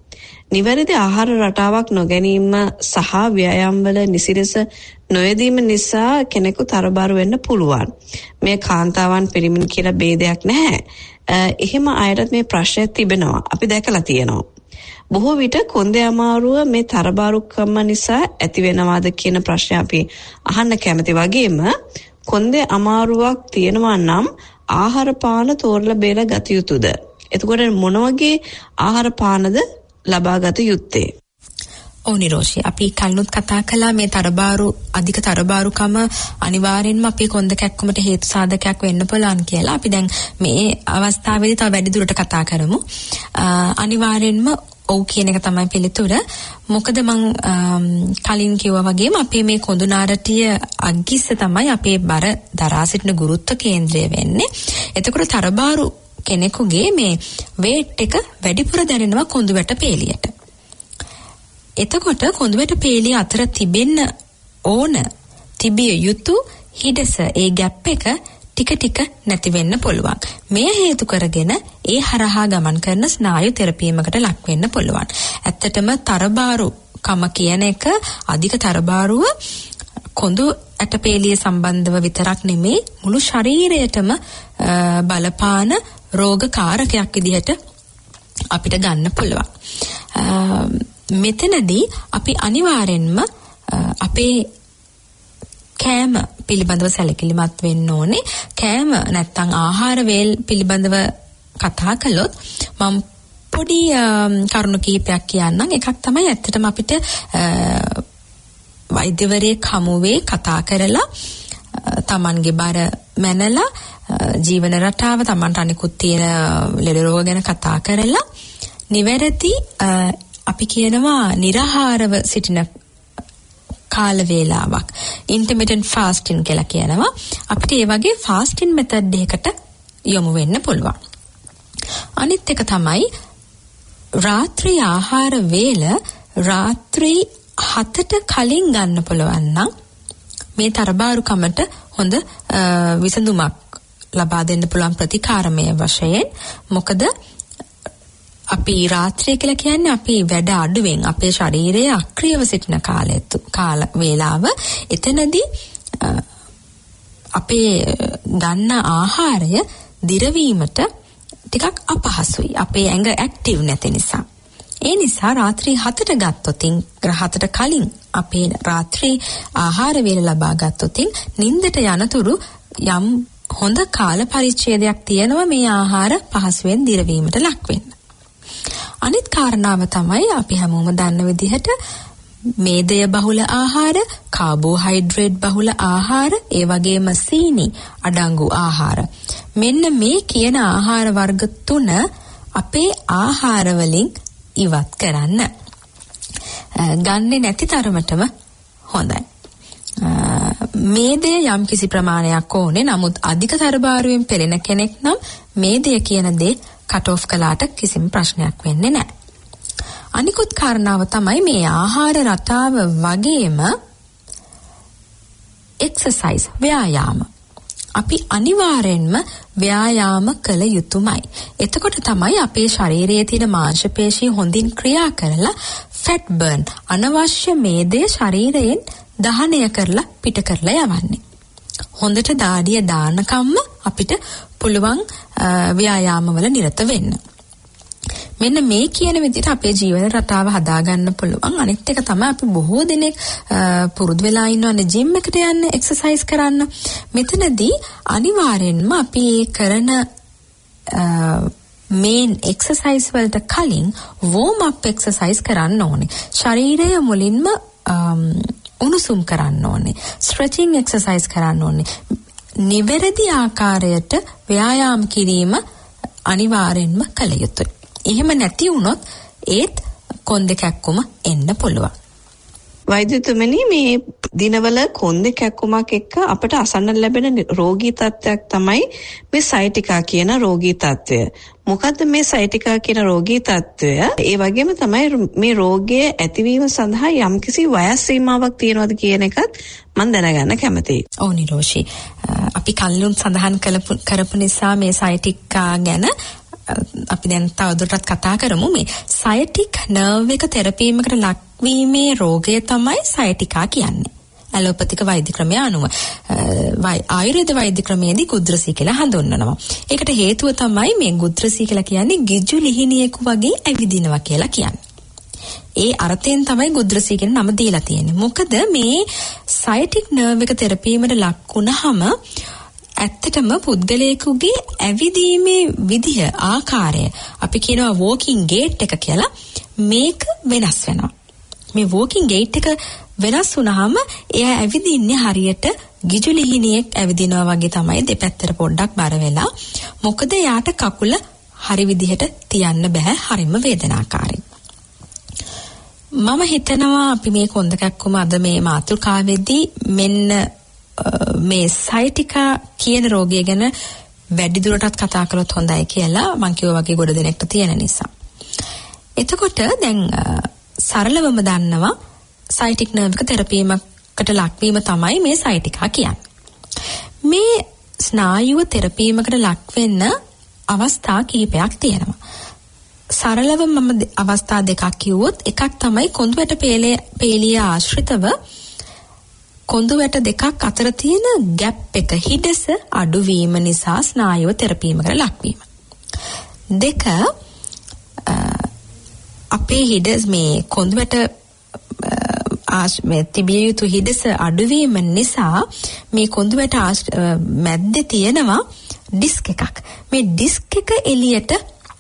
නිවැරදි ආහාර රටාවක් නොගැනීම සහ ව්‍යායාම වල නිසිලෙස නොයෙදීම නිසා කෙනෙකු තරබාරු වෙන්න පුළුවන්. මේ කාන්තාවන් පිරිමින් කියලා ભેදයක් නැහැ. එහෙම අයටත් මේ ප්‍රශ්නයක් තිබෙනවා. අපි දැකලා තියෙනවා. බොහෝ විට කොන්දේ අමාරුව මේ තරබාරුකම නිසා ඇති වෙනවාද කියන ප්‍රශ්නය අපි අහන්න කැමති වගේම කොන්දේ අමාරුවක් තියෙනවා නම් ආහාර පාන තෝරලා බේරලා ගත යුතුද? එතකොට මොන වගේ ආහාර පානද ලබා ගත යුත්තේ? ඕනිරෝෂි අපි කලිනුත් කතා කළා මේ තරබාරු අධික තරබාරුකම අනිවාර්යෙන්ම අපේ කොන්ද කැක්කමට හේතු සාධකයක් වෙන්න පුළුවන් කියලා. අපි දැන් මේ අවස්ථාවේදී තව වැඩි දුරට කතා කරමු. අනිවාර්යෙන්ම ඔව් කියන එක තමයි පිළිතුර. මොකද මං කලින් කිව්වා වගේම අපේ මේ කොඳු නාරටිය අග්ගිස්ස තමයි අපේ බර දරා සිටින ගුරුත්ව කේන්ද්‍රය වෙන්නේ. එතකොට තරබාරු කෙනෙකුගේ මේ වේට් එක වැඩිපුර දැනෙනවා කොඳු වැට පේලියට. එතකොට කොඳු වැට පේලිය අතර තිබෙන්න ඕන තිබිය යුතු හිඩස ඒ ගැප් එක ටික ටික නැති වෙන්න පුළුවන්. මේ හේතු කරගෙන ඒ හරහා ගමන් කරන ස්නායු තෙරපීමකට ලක් වෙන්න පුළුවන්. ඇත්තටම තරබාරු කම කියන එක අධික තරබාරුව කොඳු ඇටපේලිය සම්බන්ධව විතරක් නෙමේ මුළු ශරීරයටම බලපාන රෝග කාරකයක් විදිහට අපිට ගන්න පුළුවන්. මෙතනදී අපි අනිවාර්යෙන්ම අපේ කෑම පිළිබඳව සැලකිලිමත් වෙන්න ඕනේ. කෑම නැත්තම් ආහාර වේල් පිළිබඳව කතා කළොත් මම පොඩි කරුණු කිහිපයක් කියන්නම්. එකක් තමයි ඇත්තටම අපිට වෛද්‍යවරයෙක් හමුවේ කතා කරලා තමන්ගේ බර මැනලා ජීවන රටාව තමන්ට අනිකුත් තියෙන ලෙඩ රෝග ගැන කතා කරලා නිවැරදි අපි කියනවා නිරාහාරව සිටින කාල වේලාවක් intermittent fasting කියලා කියනවා. අපිට ඒ වගේ fasting method එකකට යොමු වෙන්න පුළුවන්. අනිත් එක තමයි රාත්‍රී ආහාර වේල රාත්‍රී හතට කලින් ගන්න පුළුවන් නම් මේ තරබාරුකමට හොඳ විසඳුමක් ලබා දෙන්න පුළුවන් ප්‍රතිකාරමය වශයෙන්. මොකද අපි රාත්‍රිය කියලා කියන්නේ අපි වැඩ අඩුවෙන් අපේ ශරීරයේ අක්‍රියව සිටින කාලය කාල වේලාව. එතනදී අපේ ගන්න ආහාරය දිරවීමට ටිකක් අපහසුයි. අපේ ඇඟ ඇක්ටිව් නැති නිසා. ඒ නිසා රාත්‍රී හතට ගත්තොතින් හතට කලින් අපේ රාත්‍රී ආහාර වේල ලබා ගත්තොතින් නිින්දට යනතුරු යම් හොඳ කාල පරිච්ඡේදයක් තියෙනවා මේ ආහාර පහසුවෙන් දිරවීමට ලක් වෙන්න. අනිත් කාරණාව තමයි අපි හැමෝම දන්න විදිහට මේදය බහුල ආහාර, කාබෝහයිඩ්‍රේට් බහුල ආහාර, ඒ වගේම සීනි අඩංගු ආහාර. මෙන්න මේ කියන ආහාර වර්ග තුන අපේ ආහාර වලින් ඉවත් කරන්න. ගන්නේ නැති තරමටම හොඳයි. මේදය යම් කිසි ප්‍රමාණයක් ඕනේ. නමුත් අධික තරබාරුවෙන් පෙළෙන කෙනෙක් නම් මේදය කියන දේ කට් ඔෆ් කළාට කිසිම ප්‍රශ්නයක් වෙන්නේ නැහැ. අනිකුත් කාරණාව තමයි මේ ආහාර රටාව වගේම එක්සර්සයිස් ව්‍යායාම. අපි අනිවාර්යෙන්ම ව්‍යායාම කළ යුතුමයි. එතකොට තමයි අපේ ශරීරයේ තියෙන මාංශ පේශී හොඳින් ක්‍රියා කරලා ෆැට් බර්න් අනවශ්‍ය මේදය ශරීරයෙන් දහනය කරලා පිට කරලා යවන්නේ. හොඳට දාඩිය දානකම්ම අපිට පුළුවන් ව්‍යායාමවල නිරත වෙන්න. මෙන්න මේ කියන විදිහට අපේ ජීවන රටාව හදාගන්න පුළුවන්. අනිත් එක තමයි අපි බොහෝ දෙනෙක් පුරුදු වෙලා ඉන්නවනේ ජිම් එකට යන්න, එක්සර්සයිස් කරන්න. මෙතනදී අනිවාර්යෙන්ම අපි කරන මේන් එක්සර්සයිස් වලට කලින් වෝම් අප් එක්සර්සයිස් කරන්න ඕනේ. ශරීරය මුලින්ම උණුසුම් කරන්න ඕනේ. ස්ට්‍රෙචිං එක්සර්සයිස් කරන්න ඕනේ. නිවැරදි ආකාරයට ව්‍යායාම කිරීම අනිවාර්යෙන්ම කළ යුතුයි. එහෙම නැති වුණොත් ඒත් කොන්ද කැක්කුම එන්න පුළුවන්. වෛද්‍යතුමනි, මේ දිනවල කොන්ද කැක්කුමක් එක්ක අපට අසන්න ලැබෙන රෝගී තත්ත්වයක් තමයි මේ සයිටිකා කියන රෝගී තත්ත්වය. මොකද්ද මේ සයිටිකා කියන රෝගී තත්ත්වය? ඒ වගේම තමයි මේ රෝගය ඇතිවීම සඳහා යම්කිසි වයස් සීමාවක් තියෙනවද කියන එකත් මම දැනගන්න කැමතියි. ඔව් නිරෝෂි. අපි කලින් සඳහන් කරපු නිසා මේ සයිටිකා ගැන අපි දැන් තවදුරටත් කතා කරමු මේ සයටික් නර්ව් එක තෙරපීමකට ලක්වීමේ රෝගය තමයි සයටිකා කියන්නේ. ඇලෝපතික වෛද්‍ය ක්‍රමය අනුව ආයුර්වේද වෛද්‍ය ක්‍රමයේදී ගුද්‍රසී කියලා හඳුන්වනවා. ඒකට හේතුව තමයි මේ ගුද්‍රසී කියලා කියන්නේ ගිජු ලිහිණියෙකු වගේ ඇවිදිනවා කියලා කියන්නේ. ඒ අර්ථයෙන් තමයි ගුද්‍රසී කියන නම දීලා තියෙන්නේ. මොකද මේ සයටික් නර්ව් එක තෙරපීමට ලක් වුණාම ඇත්තටම පුද්ගලයෙකුගේ ඇවිදීමේ විදිහ ආකාරය අපි කියනවා walking gait එක කියලා මේක වෙනස් වෙනවා. මේ walking gait එක වෙනස් වුණාම එයා ඇවිදින්නේ හරියට ගිජු ලිහිණියෙක් ඇවිදිනවා වගේ තමයි දෙපැත්තට පොඩ්ඩක් බර වෙලා. මොකද එයාට කකුල හරි විදිහට තියන්න බෑ හරිම වේදනාකාරී. මම හිතනවා අපි මේ කොන්ද කැක්කුම අද මේ මාතෘකාවේදී මෙන්න මේ සයිටිකා කියන රෝගය ගැන වැඩි දුරටත් කතා කළොත් හොඳයි කියලා මං කිව්වා වගේ ගොඩ දෙනෙක්ට තියෙන නිසා. එතකොට දැන් සරලවම දන්නවා සයිටික් නර්ව් එක තෙරපීමකට ලක්වීම තමයි මේ සයිටිකා කියන්නේ. මේ ස්නායුව තෙරපීමකට ලක් වෙන්න අවස්ථා කිහිපයක් තියෙනවා. සරලව මම අවස්ථා දෙකක් කිව්වොත් එකක් තමයි කොඳුවැට පේලිය ආශ්‍රිතව කොඳුවැට දෙකක් අතර තියෙන ગેප් එක හිඩස අඩුවීම නිසා ස්නායුව තෙරපීමකට ලක්වීම. දෙක අපේ හිඩස් මේ කොඳුවැට ආශ්‍රමයේ තිබිය යුතු හිඩස අඩුවීම නිසා මේ කොඳුවැට මැද්දේ තියෙනවා ඩිස්ක් එකක්. මේ ඩිස්ක් එක එළියට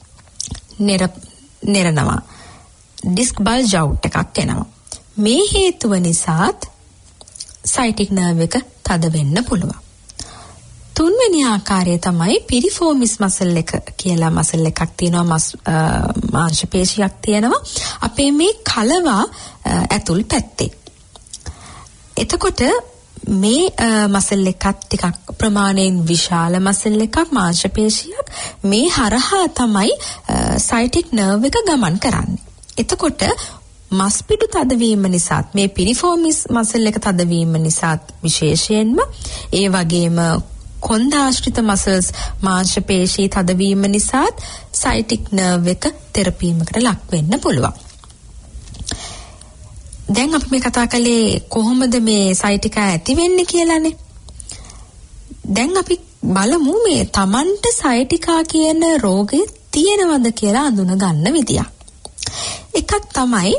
නෙරනවා. ඩිස්ක් බල්ජ් අවුට් එකක් එනවා. මේ හේතුව නිසාත් සයිටික් නර්ව් එක තද වෙන්න පුළුවන්. තුන්වෙනි ආකාරය තමයි පිරිෆෝමිස් මසල් එක කියලා මසල් එකක් තියෙනවා, මාංශ පේශියක් තියෙනවා අපේ මේ කලවා ඇතුල් පැත්තේ. එතකොට මේ මසල් එකක් ටිකක් ප්‍රමාණයෙන් විශාල මසල් එකක්, මාංශ පේශියක්. මේ හරහා තමයි සයිටික් නර්ව් එක ගමන් කරන්නේ. එතකොට මස්පිඩු තදවීම නිසාත් මේ පිරිෆෝමිස් මසල් එක තදවීම නිසාත් විශේෂයෙන්ම ඒ වගේම කොන්ද ආශ්‍රිත මසල්ස් මාංශ පේශී තදවීම නිසාත් සයිටික් නර්ව් එක තෙරපීමකට ලක් වෙන්න පුළුවන්. දැන් අපි මේ කතා කළේ කොහොමද මේ සයිටිකා ඇති වෙන්නේ කියලානේ. දැන් අපි බලමු මේ Tamanට සයිටිකා කියන රෝගය තියෙනවද කියලා අඳුන ගන්න විදිය. එකක් තමයි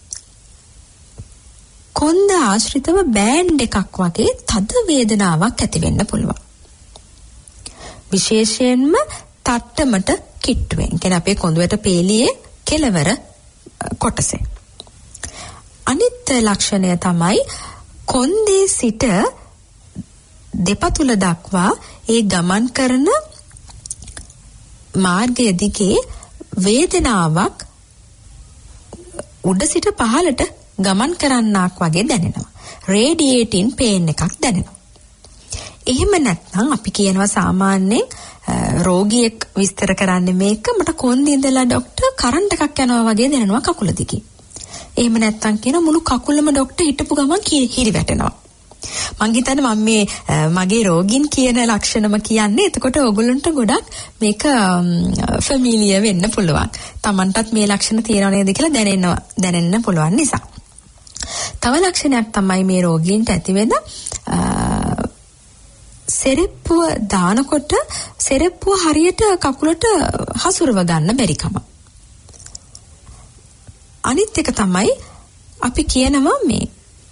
කොන්ද ආශ්‍රිතව බෑන්ඩ් එකක් වගේ තද වේදනාවක් ඇති වෙන්න පුළුවන්. විශේෂයෙන්ම තට්ටමට කිට්ටුවෙන්. කියන්නේ අපේ කොඳුවැට පේලියේ කෙළවර කොටසේ. අනිත් ලක්ෂණය තමයි කොන්දේ සිට දෙපතුල දක්වා ඒ ගමන් කරන මාර්ගය දිගේ වේදනාවක් උඩ සිට පහළට ගමන් කරන්නාක් වගේ දැනෙනවා. රේඩියේටින් පේන් එකක් දැනෙනවා. එහෙම නැත්නම් අපි කියනවා සාමාන්‍යයෙන් රෝගියෙක් විස්තර කරන්නේ මේක මට කොන්දේ ඉඳලා ડોක්ටර් කරන්ට් එකක් යනවා වගේ දැනෙනවා කකුල දිගේ. එහෙම නැත්නම් කියන මුළු කකුලම ડોක්ටර් හිටපු ගමන් හිරි වැටෙනවා. මං හිතන්නේ මම මේ මගේ රෝගීන් කියන ලක්ෂණම කියන්නේ. එතකොට ඕගොල්ලන්ට ගොඩක් මේක ෆැමිලියර් වෙන්න පුළුවන්. Tamanටත් මේ ලක්ෂණ තියෙනව නේද කියලා දැනෙනවා දැනෙන්න පුළුවන් නිසා. තව ලක්ෂණයක් තමයි මේ රෝගීන්ට ඇති වෙන සෙරෙප්පුව දානකොට සෙරෙප්පුව හරියට කකුලට හසුරව ගන්න බැරි කම. අනිත් එක තමයි අපි කියනවා මේ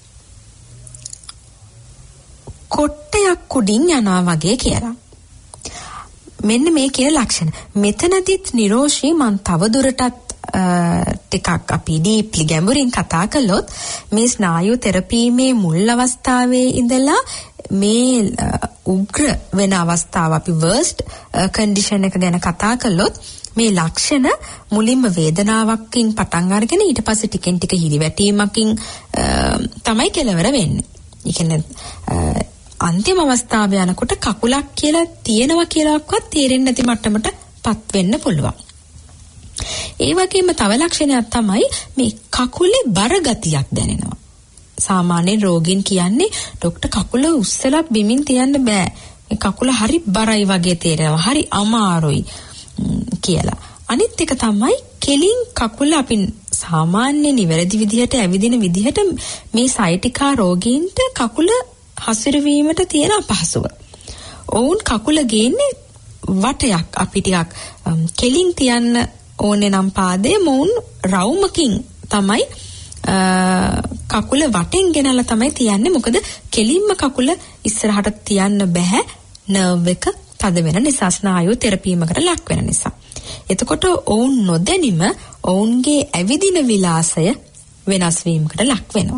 කොට්ටයක් උඩින් යනවා වගේ කියලා. මෙන්න මේ කියන ලක්ෂණ. මෙතනදිත් නිරෝෂී මන් තවදුරටත් ටිකක් අපි ඩීප්ලි ගැඹුරින් කතා කළොත් මේ ස්නායු තෙරපීමේ මුල් අවස්ථාවේ ඉඳලා මේ උග්‍ර වෙන අවස්ථාව අපි worst condition එක ගැන කතා කළොත් මේ ලක්ෂණ මුලින්ම වේදනාවකින් පටන් අරගෙන ඊට පස්සේ ටිකෙන් ටික හිරිවැටීමකින් තමයි කෙලවර වෙන්නේ. ඒ කියන්නේ අන්තිම අවස්ථාව යනකොට කකුලක් කියලා තියෙනවා කියලාවත් තේරෙන්නේ නැති මට්ටමටපත් වෙන්න පුළුවන්. ඒ වගේම තව ලක්ෂණයක් තමයි මේ කකුලේ බර ගතියක් දැනෙනවා. සාමාන්‍ය රෝගීන් කියන්නේ ડોක්ටර් කකුල උස්සලා බිමින් තියන්න බෑ. මේ කකුල හරි බරයි වගේ තේරෙනවා. හරි අමාරුයි කියලා. අනිත් එක තමයි කෙලින් කකුල අපි සාමාන්‍ය නිවැරදි විදිහට ඇවිදින විදිහට මේ සයිටිකා රෝගීන්ට කකුල හසුරවීමට තියෙන අපහසුව. ඔවුන් කකුල ගේන්නේ වටයක් අපි ටිකක් කෙලින් තියන්න ඕනේ නම් පාදයේ මොවුන් රවුමකින් තමයි කකුල වටෙන් ගෙනලා තමයි තියන්නේ. මොකද කෙලින්ම කකුල ඉස්සරහට තියන්න බෑ නර්ව් එක තද වෙන නිසා, ස්නායු තෙරපීමකට ලක් වෙන නිසා. එතකොට ඔවුන් නොදැනීම ඔවුන්ගේ ඇවිදින විලාසය වෙනස් වීමකට ලක් වෙනවා.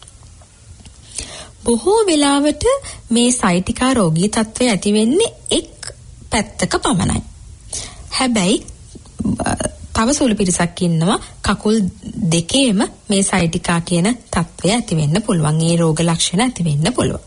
බොහෝ වෙලාවට මේ සයිටිකා රෝගී තත්ත්වය ඇති වෙන්නේ එක් පැත්තක පමණයි. හැබැයි තව සුළු පිරිසක් ඉන්නවා කකුල් දෙකේම මේ සයිටිකා කියන තත්ත්වය ඇති වෙන්න පුළුවන්. ඒ රෝග ලක්ෂණ ඇති වෙන්න පුළුවන්.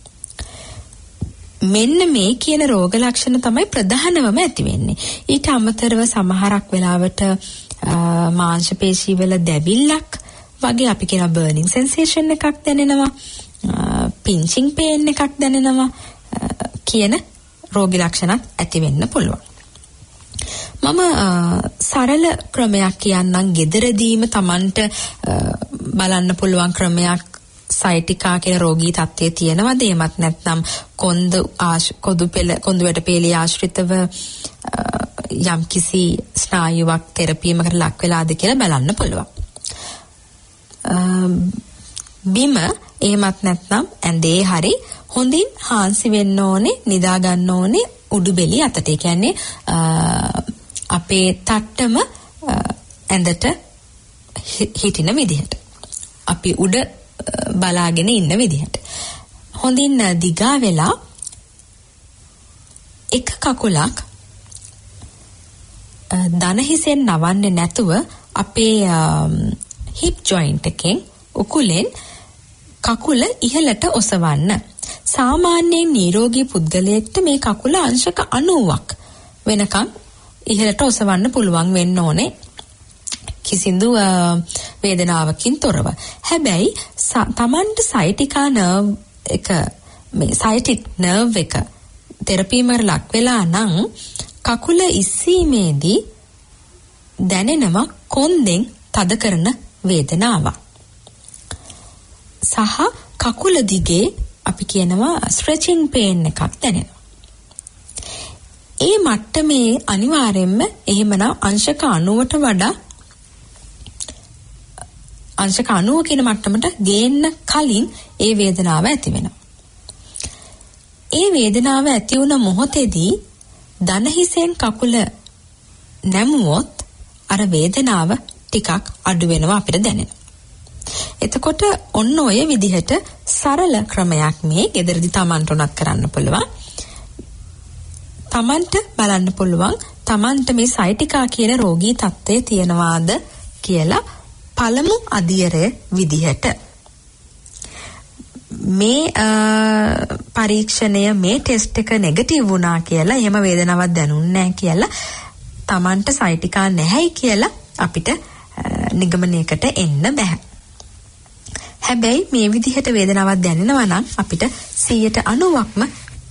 මෙන්න මේ කියන රෝග ලක්ෂණ තමයි ප්‍රධානවම ඇති වෙන්නේ. ඊට අමතරව සමහරක් වෙලාවට මාංශ පේශී වල දැවිල්ලක් වගේ අපි කියන බර්නින් සෙන්සේෂන් එකක් දැනෙනවා, පින්චින් පේන් එකක් දැනෙනවා කියන රෝග ලක්ෂණත් ඇති වෙන්න පුළුවන්. මම සරල ක්‍රමයක් කියන්නම්. ගෙදරදීම Tamanට බලන්න පුළුවන් ක්‍රමයක් සයිටිකා කියන රෝගී තත්ත්වයේ තියෙනවද? එමත් නැත්නම් කොන්ද කොඳු පෙළ කොඳු වැට පෙළේ ආශ්‍රිතව යම්කිසි ස්නායුවක් තෙරපීමකට ලක් වෙලාද කියලා බලන්න පුළුවන්. බිම එහෙමත් නැත්නම් ඇඳේ හරි හොඳින් හාන්සි වෙන්න ඕනේ, නිදා ගන්න ඕනේ උඩුබෙලිය අතට. ඒ කියන්නේ අපේ තට්ටම ඇඳට හිටින විදිහට, අපි උඩ බලාගෙන ඉන්න විදිහට හොඳින් දිගා වෙලා එක කකුලක් දන හිසෙන් නවන්නේ නැතුව අපේ හිප් ජොයින්ට් එකෙන් උකුලෙන් කකුල ඉහළට ඔසවන්න. සාමාන්‍යයෙන් නිරෝගී පුද්ගලයෙක්ට මේ කකුල අංශක අනූවක් වෙනකන් ඉහළට ඔසවන්න පුළුවන් වෙන්න ඕනේ, කිසිදු වේදනාවකින් තොරව. හැබැයි Tamanට සයිටිකා නර්ව් එක මේ සයිටික් නර්ව් එක තෙරපීමකට ලක් වෙලා නම් කකුල ඉස්සීමේදී දැනෙනවා කොන්දෙන් තද කරන වේදනාවක්. සහ කකුල දිගේ අපි කියනවා ස්ට්‍රෙචින් පේන් එකක් දැනෙනවා. ඒ මට්ටමේ අනිවාර්යෙන්ම එහෙමනම් අංශක අනූවට වඩා අංශක අනූව කියන මට්ටමට ගේන්න කලින් ඒ වේදනාව ඇති වෙනවා. ඒ වේදනාව ඇති වුණ මොහොතේදී දන හිසෙන් කකුල නැමුවොත් අර වේදනාව ටිකක් අඩු වෙනවා අපිට දැනෙනවා. එතකොට ඔන්න ඔය විදිහට සරල ක්‍රමයක් මේ ගෙදරදි Tamanට උනත් කරන්න පුළුවන්. Tamanට බලන්න පුළුවන් Tamanට මේ සයිටිකා කියන රෝගී තත්ත්වය තියෙනවාද කියලා පළමු අධියරය විදිහට. මේ පරීක්ෂණය මේ ටෙස්ට් එක නෙගටිව් වුණා කියලා, එහෙම වේදනාවක් දැනුන්නේ නැහැ කියලා, Tamanට සයිටිකා නැහැයි කියලා අපිට නිගමනයකට එන්න බෑ. හැබැයි මේ විදිහට වේදනාවක් දැනෙනවා නම් අපිට සීයට අනූවක්ම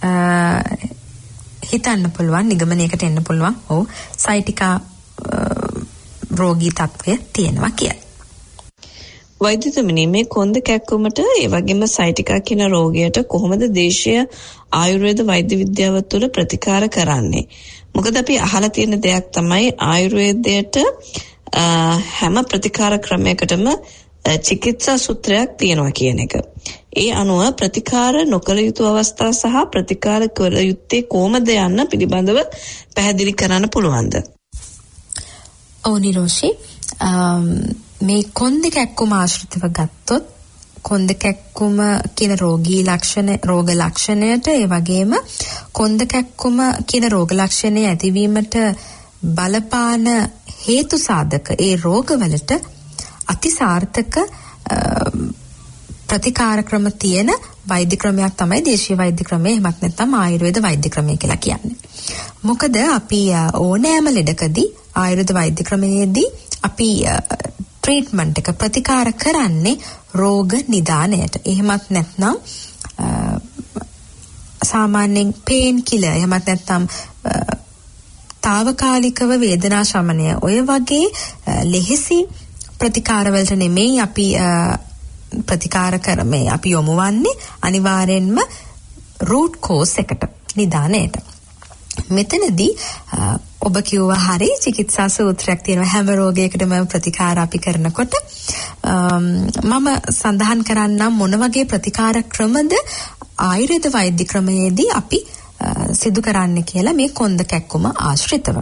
හිතන්න පුළුවන්, නිගමනයකට එන්න පුළුවන් ඔව් සයිටිකා රෝගී තත්ත්වය තියෙනවා කියලා. වෛද්‍යතුමනි, මේ කොන්ද කැක්කුමට ඒ වගේම සයිටිකා කියන රෝගයට කොහොමද දේශීය ආයුර්වේද වෛද්‍ය විද්‍යාව තුළ ප්‍රතිකාර කරන්නේ? මොකද අපි අහලා තියෙන දෙයක් තමයි ආයුර්වේදයට හැම ප්‍රතිකාර ක්‍රමයකටම චිකිත්සා සූත්‍රයක් තියෙනවා කියන එක. ඒ අනුව ප්‍රතිකාර නොකළ යුතු අවස්ථා සහ ප්‍රතිකාර කළ යුත්තේ කොහොමද යන්න පිළිබඳව පැහැදිලි කරන්න පුළුවන්ද? ඔව් නිරෝෂි, මේ කොන්ද කැක්කුම ආශ්‍රිතව ගත්තොත් කොන්ද කැක්කුම කියන රෝගී ලක්ෂණ රෝග ලක්ෂණයට ඒ වගේම කොන්ද කැක්කුම කියන රෝග ලක්ෂණය ඇතිවීමට බලපාන හේතු සාධක ඒ රෝගවලට අතිසාර්ථක ප්‍රතිකාර ක්‍රම තියෙන වෛද්‍ය ක්‍රමයක් තමයි දේශීය වෛද්‍ය ක්‍රමය, එහෙමත් නැත්නම් ආයුර්වේද වෛද්‍ය ක්‍රමය කියලා කියන්නේ. මොකද අපි ඕනෑම ලෙඩකදී ආයුර්වේද වෛද්‍ය ක්‍රමයේදී අපි ට්‍රීට්මන්ට් එක ප්‍රතිකාර කරන්නේ රෝග නිදානයට. එහෙමත් නැත්නම් සාමාන්‍යයෙන් පේන් කිලර්, එහෙමත් නැත්නම් తాවකාලිකව වේදනා शमනය ඔය වගේ ලෙහෙසි ප්‍රතිකාර වලට නෙමෙයි අපි ප්‍රතිකාර කරමේ අපි යොමු වන්නේ අනිවාර්යෙන්ම root cause එකට නිදානයට. මෙතනදී ඔබ කිව්වා හරි චිකිත්සා සූත්‍රයක් තියෙනවා හැම රෝගයකටම ප්‍රතිකාර අපි කරනකොට මම සඳහන් කරන්නම් මොන වගේ ප්‍රතිකාර ක්‍රමද ආයුර්වේද වෛද්‍ය ක්‍රමයේදී අපි සිදු කරන්න කියලා මේ කොන්ද කැක්කුම ආශ්‍රිතව.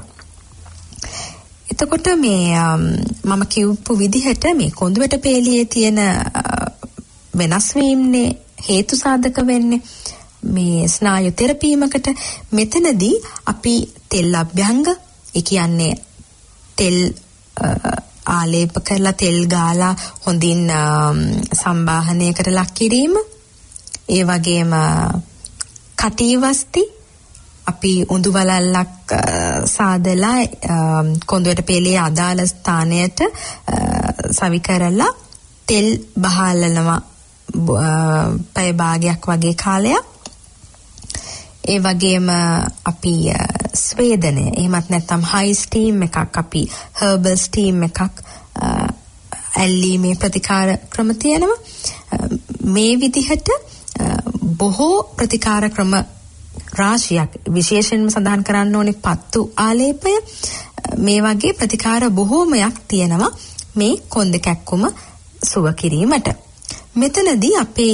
එතකොට මේ මම කියපු විදිහට මේ කොඳුවැට පේලියේ තියෙන වෙනස් වීමනේ හේතු සාධක වෙන්නේ මේ ස්නායු තෙරපීමකට. මෙතනදී අපි තෙල් අභ්‍යංග ඒ කියන්නේ තෙල් ආලේප කරලා තෙල් ගාලා හොඳින් සම්බාහනයකට ලක් කිරීම, ඒ වගේම කටීවස්ති අපි උඳු වලල්ලක් සාදලා කොඳුයට පෙළේ අදාළ ස්ථානයට සවි කරලා තෙල් බහලනවා පැය භාගයක් වගේ කාලයක්. ඒ වගේම අපි ස්වේදනය එහෙමත් නැත්නම් හයි ස්ටීම් එකක් අපි හර්බල් ස්ටීම් එකක් ඇල්ලීමේ ප්‍රතිකාර ක්‍රම තියෙනවා. මේ විදිහට බොහෝ ප්‍රතිකාර ක්‍රම රාශියක් විශේෂයෙන්ම සඳහන් කරන්න ඕනේ පත්තු ආලේපය මේ වගේ ප්‍රතිකාර බොහෝමයක් තියෙනවා මේ කොන්ද කැක්කුම සුව කිරීමට. මෙතනදී අපේ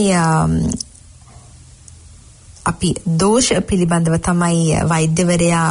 අපි දෝෂ පිළිබඳව තමයි වෛද්‍යවරයා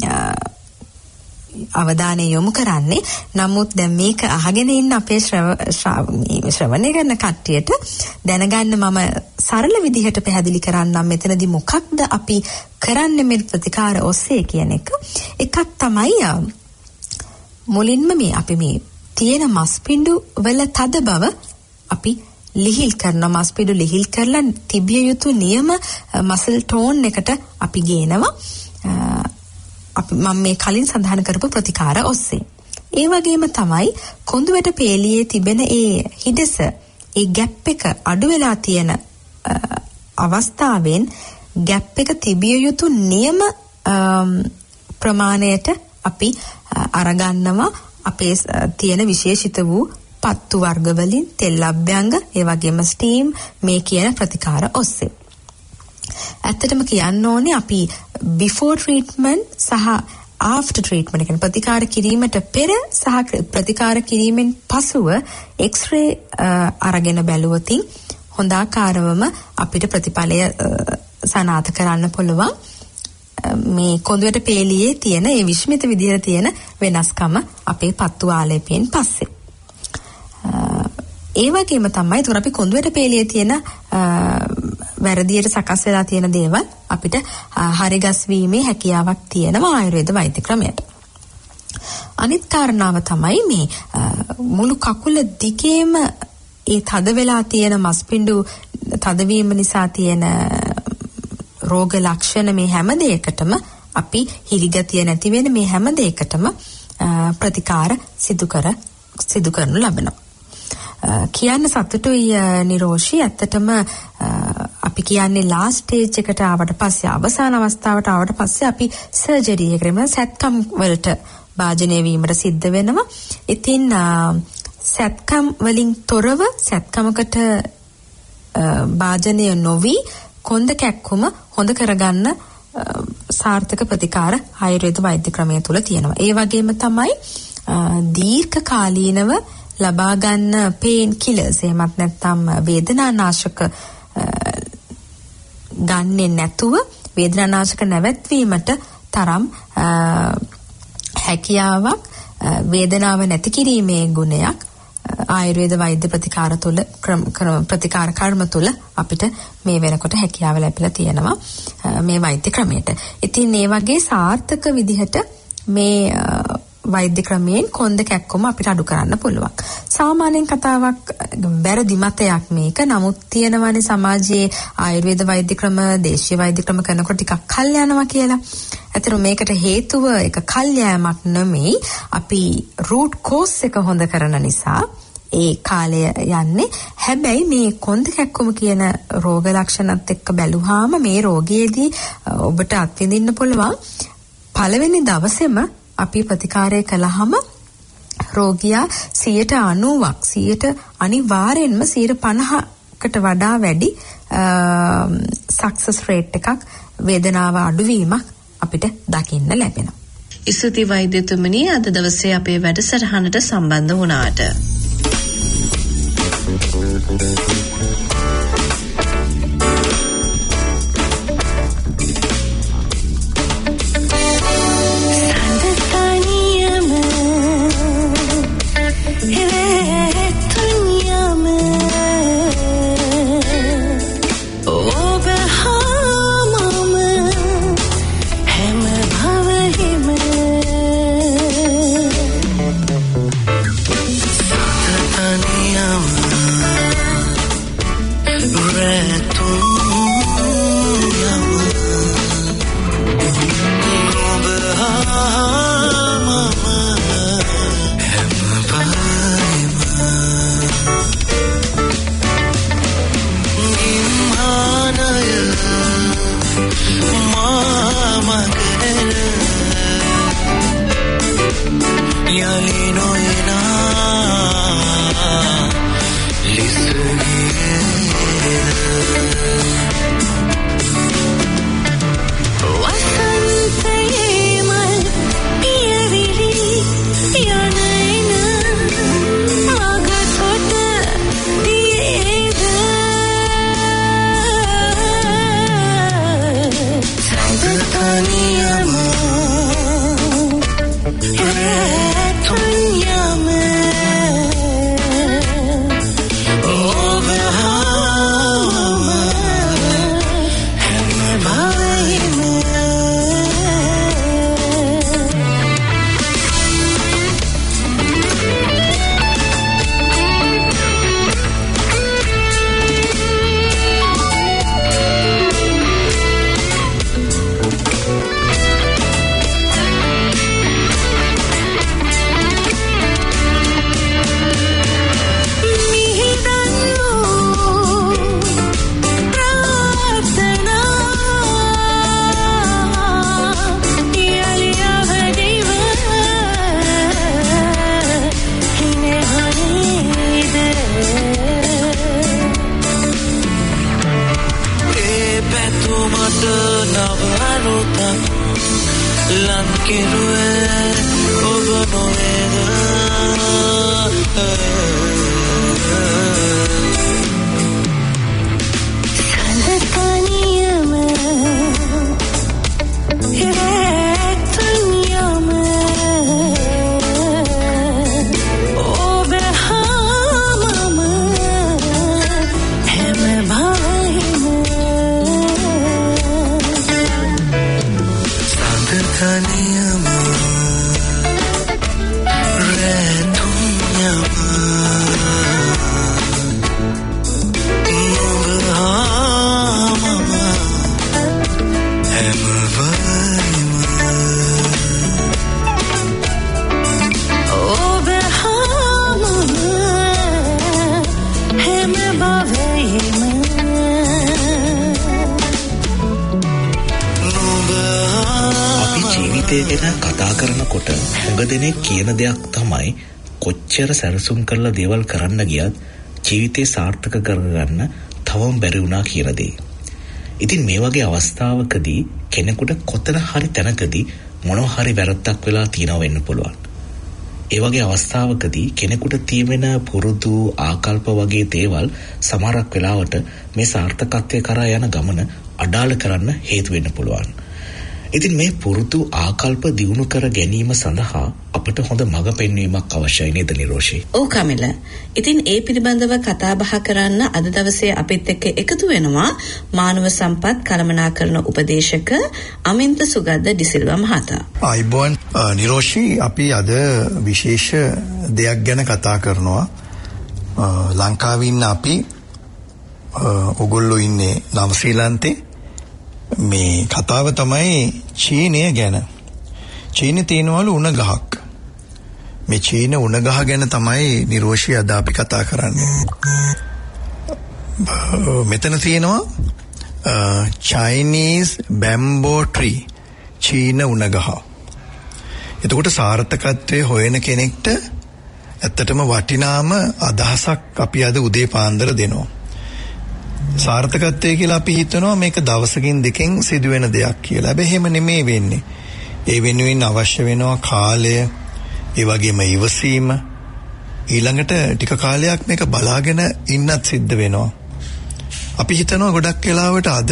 අවධානය යොමු කරන්නේ. නමුත් දැන් මේක අහගෙන ඉන්න අපේ ශ්‍රවණය කරන කට්ටියට දැනගන්න මම සරල විදිහට පැහැදිලි කරන්නම් මෙතනදී මොකක්ද අපි කරන්නේ මේ ප්‍රතිකාර ඔස්සේ කියන එක. එකක් තමයි මුලින්ම මේ අපි මේ තියෙන මස්පිඬු වල තද බව අපි ලිහිල් කරන මස්පිඬු ලිහිල් කරලා තිබිය යුතු නියම මසල් ටෝන් එකට අපි ගේනවා. අපි මම මේ කලින් සඳහන් කරපු ප්‍රතිකාර ඔස්සේ. ඒ වගේම තමයි කොඳුවැට පේලියේ තිබෙන ඒ හිඩස ඒ ગેප් එක අඩු වෙලා තියෙන අවස්ථාවෙන් ગેප් එක තිබිය යුතු නියම ප්‍රමාණයට අපි අරගන්නවා අපේ තියෙන විශේෂිත වූ පත්තු වර්ග වලින් තෙල් අභ්‍යංග ඒ වගේම ස්ටීම් මේ කියන ප්‍රතිකාර ඔස්සේ. ඇත්තටම කියන්න ඕනේ අපි before treatment සහ after treatment කියන ප්‍රතිකාර කිරීමට පෙර සහ ප්‍රතිකාර කිරීමෙන් පසුව x-ray අරගෙන බැලුවොත් හොඳ ආකාරවම අපිට ප්‍රතිඵලය සනාථ කරන්න පුළුවන්. මේ කොඳුයට පේලියේ තියෙන ඒ විශ්මිත විදිහට තියෙන වෙනස්කම අපේ පත්තු ආලේපයෙන් පස්සේ. ඒ වගේම තමයි ඒතර අපි කොඳුයට පේලියේ තියෙන වැරදියට සකස් වෙලා තියෙන දේවල් අපිට හරිගස් වීමේ හැකියාවක් තියෙනවා ආයුර්වේද වෛද්‍ය ක්‍රමයට. අනිත් කාරණාව තමයි මේ මුළු කකුල දිගේම ඒ තද වෙලා තියෙන මස්පිඬු තදවීම නිසා තියෙන රෝග ලක්ෂණ මේ හැම දෙයකටම අපි හිරිගතිය නැති වෙන මේ හැම දෙයකටම ප්‍රතිකාර සිදු කර සිදු කරනු ලබනවා. කියන්න සතුටුයි නිරෝෂි. ඇත්තටම අපි කියන්නේ ලාස්ට් ස්ටේජ් එකට ආවට පස්සේ අවසාන අවස්ථාවට ආවට පස්සේ අපි සර්ජරි එකේම සැත්කම් වලට භාජනය වීමට සිද්ධ වෙනවා. ඉතින් සැත්කම් වලින් තොරව සැත්කමකට භාජනය නොවි කොන්ද කැක්කුම හොඳ කරගන්න සාර්ථක ප්‍රතිකාර ආයුර්වේද වෛද්‍ය ක්‍රමය තුල තියෙනවා. ඒ වගේම තමයි දීර්ඝ කාලීනව ලබා ගන්න පේන් කිලර්ස් එහෙමත් නැත්නම් වේදනානාශක ගන්නේ නැතුව වේදනානාශක නැවැත්වීමට තරම් හැකියාවක් වේදනාව නැති කිරීමේ ගුණයක් ආයුර්වේද වෛද්‍ය ප්‍රතිකාර තුල ප්‍රතිකාර කර්ම තුල අපිට මේ වෙනකොට හැකියාව ලැබිලා තියෙනවා මේ වෛද්‍ය ක්‍රමයට. ඉතින් මේ වගේ සාර්ථක විදිහට මේ වෛද්‍ය ක්‍රමයෙන් කොන්ද කැක්කුම අපිට අඩු කරන්න පුළුවන්. සාමාන්‍යයෙන් කතාවක් වැරදි මතයක් මේක. නමුත් තියෙනවානේ සමාජයේ ආයුර්වේද වෛද්‍ය ක්‍රම, දේශීය වෛද්‍ය ක්‍රම කරනකොට ටිකක් කල් යනවා කියලා. ඇත්තට මේකට හේතුව එක කල් යෑමක් නෙමෙයි. අපි root cause එක හොඳ කරන නිසා ඒ කාලය යන්නේ. හැබැයි මේ කොන්ද කැක්කුම කියන රෝග ලක්ෂණත් එක්ක බැලුවාම මේ රෝගයේදී ඔබට අත්විඳින්න පුළුවන් පළවෙනි දවසේම අපි ප්‍රතිකාරය කළාම රෝගියා සියයට අනූවක් සියයට අනිවාර්යෙන්ම සියයට පනහකට වඩා වැඩි සක්සස් රේට් එකක් වේදනාව අඩුවීමක් අපිට දකින්න ලැබෙනවා. ඉසුති වෛද්‍යතුමනි අද දවසේ අපේ වැඩසටහනට සම්බන්ධ වුණාට. කොච්චර සැලසුම් කරලා දේවල් කරන්න ගියත් ජීවිතේ සාර්ථක කරගන්න තවම බැරි වුණා කියන දේ. ඉතින් මේ වගේ අවස්ථාවකදී කෙනෙකුට කොතන හරි තැනකදී මොනවා හරි වැරද්දක් වෙලා තියෙනවා වෙන්න පුළුවන්. ඒ වගේ අවස්ථාවකදී කෙනෙකුට තියෙන පුරුදු ආකල්ප වගේ දේවල් සමහරක් වෙලාවට මේ සාර්ථකත්වයේ කරා යන ගමන අඩාල කරන්න හේතු වෙන්න පුළුවන්. ඉතින් මේ පුරුදු ආකල්ප දියුණු කර ගැනීම සඳහා අපට හොඳ මඟ පෙන්වීමක් අවශ්‍යයි නේද නිරෝෂි? ඔව් කමිල. ඉතින් ඒ පිළිබඳව කතා බහ කරන්න අද දවසේ අපිත් එක්ක එකතු වෙනවා මානව සම්පත් කළමනාකරන උපදේශක අමින්ත සුගද්ද ඩිසිල්වා මහතා. ආයිබෝන් නිරෝෂි, අපි අද විශේෂ දෙයක් ගැන කතා කරනවා. ලංකාවේ ඉන්න අපි ඔගොල්ලෝ ඉන්නේ නව ශ්‍රී ලන්තේ. මේ කතාව තමයි චීනය ගැන. චීනේ තියෙනවලු උණ ගහක්. මේ චීන උණ ගහ ගැන තමයි නිරෝෂි අද අපි කතා කරන්නේ. මෙතන තියෙනවා Chinese bamboo tree. චීන උණගහ. එතකොට සාර්ථකත්වයේ හොයන කෙනෙක්ට ඇත්තටම වටිනාම අදහසක් අපි අද උදේ පාන්දර දෙනවා. සාර්ථකත්වය කියලා අපි හිතනවා මේක දවසකින් දෙකෙන් සිදුවෙන දෙයක් කියලා. හැබැයි එහෙම නෙමෙයි වෙන්නේ. ඒ වෙනුවෙන් අවශ්‍ය වෙනවා කාලය, ඒ වගේම ඉවසීම, ඊළඟට ටික කාලයක් මේක බලාගෙන ඉන්නත් සිද්ධ වෙනවා. අපි හිතනවා ගොඩක් වෙලාවට අද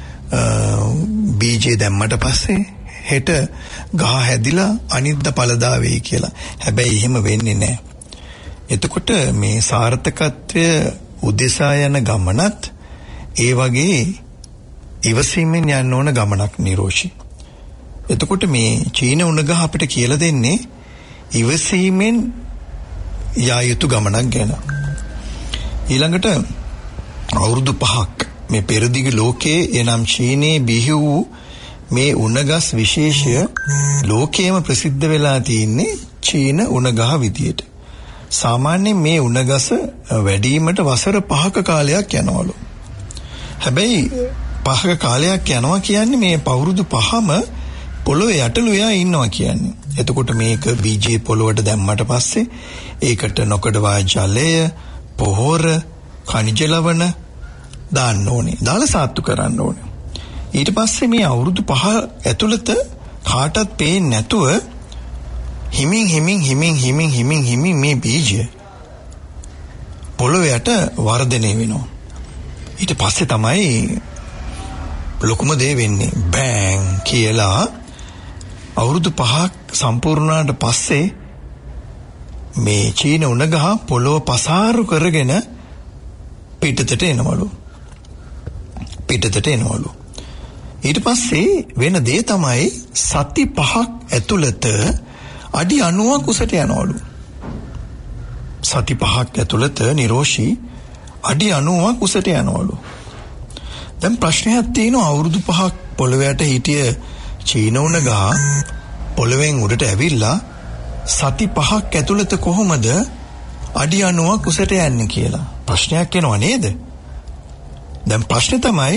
බීජේ දැම්මට පස්සේ හෙට ගහ හැදිලා අනිද්දා පළදා වෙයි කියලා. හැබැයි එහෙම වෙන්නේ නැහැ. එතකොට මේ සාර්ථකත්වය උදෙසා යන ගමනත් ඒ වගේ ඉවසීමෙන් යන්න ඕන ගමනක් නිරෝෂි. එතකොට මේ චීන උණගහ අපිට කියලා දෙන්නේ ඉවසීමෙන් යා යුතු ගමනක් ගැන. ඊළඟට අවුරුදු පහක් මේ පෙරදිග ලෝකයේ එනම් චීනයේ බිහි වූ මේ උණගස් විශේෂය ලෝකයේම ප්‍රසිද්ධ වෙලා තියෙන්නේ චීන උණගහ විදියට. සාමාන්‍යයෙන් මේ උණගස වැඩිවීමට වසර පහක කාලයක් යනවලු. හැබැයි පහක කාලයක් යනවා කියන්නේ මේ පවුරුදු පහම පොළොවේ යටලු එයා ඉන්නවා කියන්නේ. එතකොට මේක බීජේ පොළොවට දැම්මට පස්සේ ඒකට නොකඩවා ජලය, පොහොර, khනිජ ලවණ දාන්න ඕනේ. දාලා සාත්තු කරන්න ඕනේ. ඊට පස්සේ මේ අවුරුදු පහ ඇතුළත කාටවත් පේන්නේ නැතුව හිමින් හිමින් හිමින් හිමින් හිමින් හිමින් මේ බීජය පොළොවට වර්ධනය වෙනවා. ඊට පස්සේ තමයි ලොකුම දේ වෙන්නේ. බෑන් කියලා අවුරුදු පහක් සම්පූර්ණ වුණාට පස්සේ මේ චීන උණගහ පොළොව පසාරු කරගෙන පිටතට එනවලු. පිටතට එනවලු. ඊට පස්සේ වෙන දේ තමයි සති පහක් ඇතුළත අඩි අනූවක් උසට යනවලු. සති පහක් ඇතුළත නිරෝෂි අඩි අනූවක් උසට යනවලු. දැන් ප්‍රශ්නයක් තියෙනවා අවුරුදු පහක් පොළොවට හිටිය චීන උණගහ පොළොවෙන් උඩට ඇවිල්ලා සති පහක් ඇතුළත කොහොමද අඩි අනූවක් උසට යන්නේ කියලා ප්‍රශ්නයක් එනවා නේද? දැන් ප්‍රශ්නේ තමයි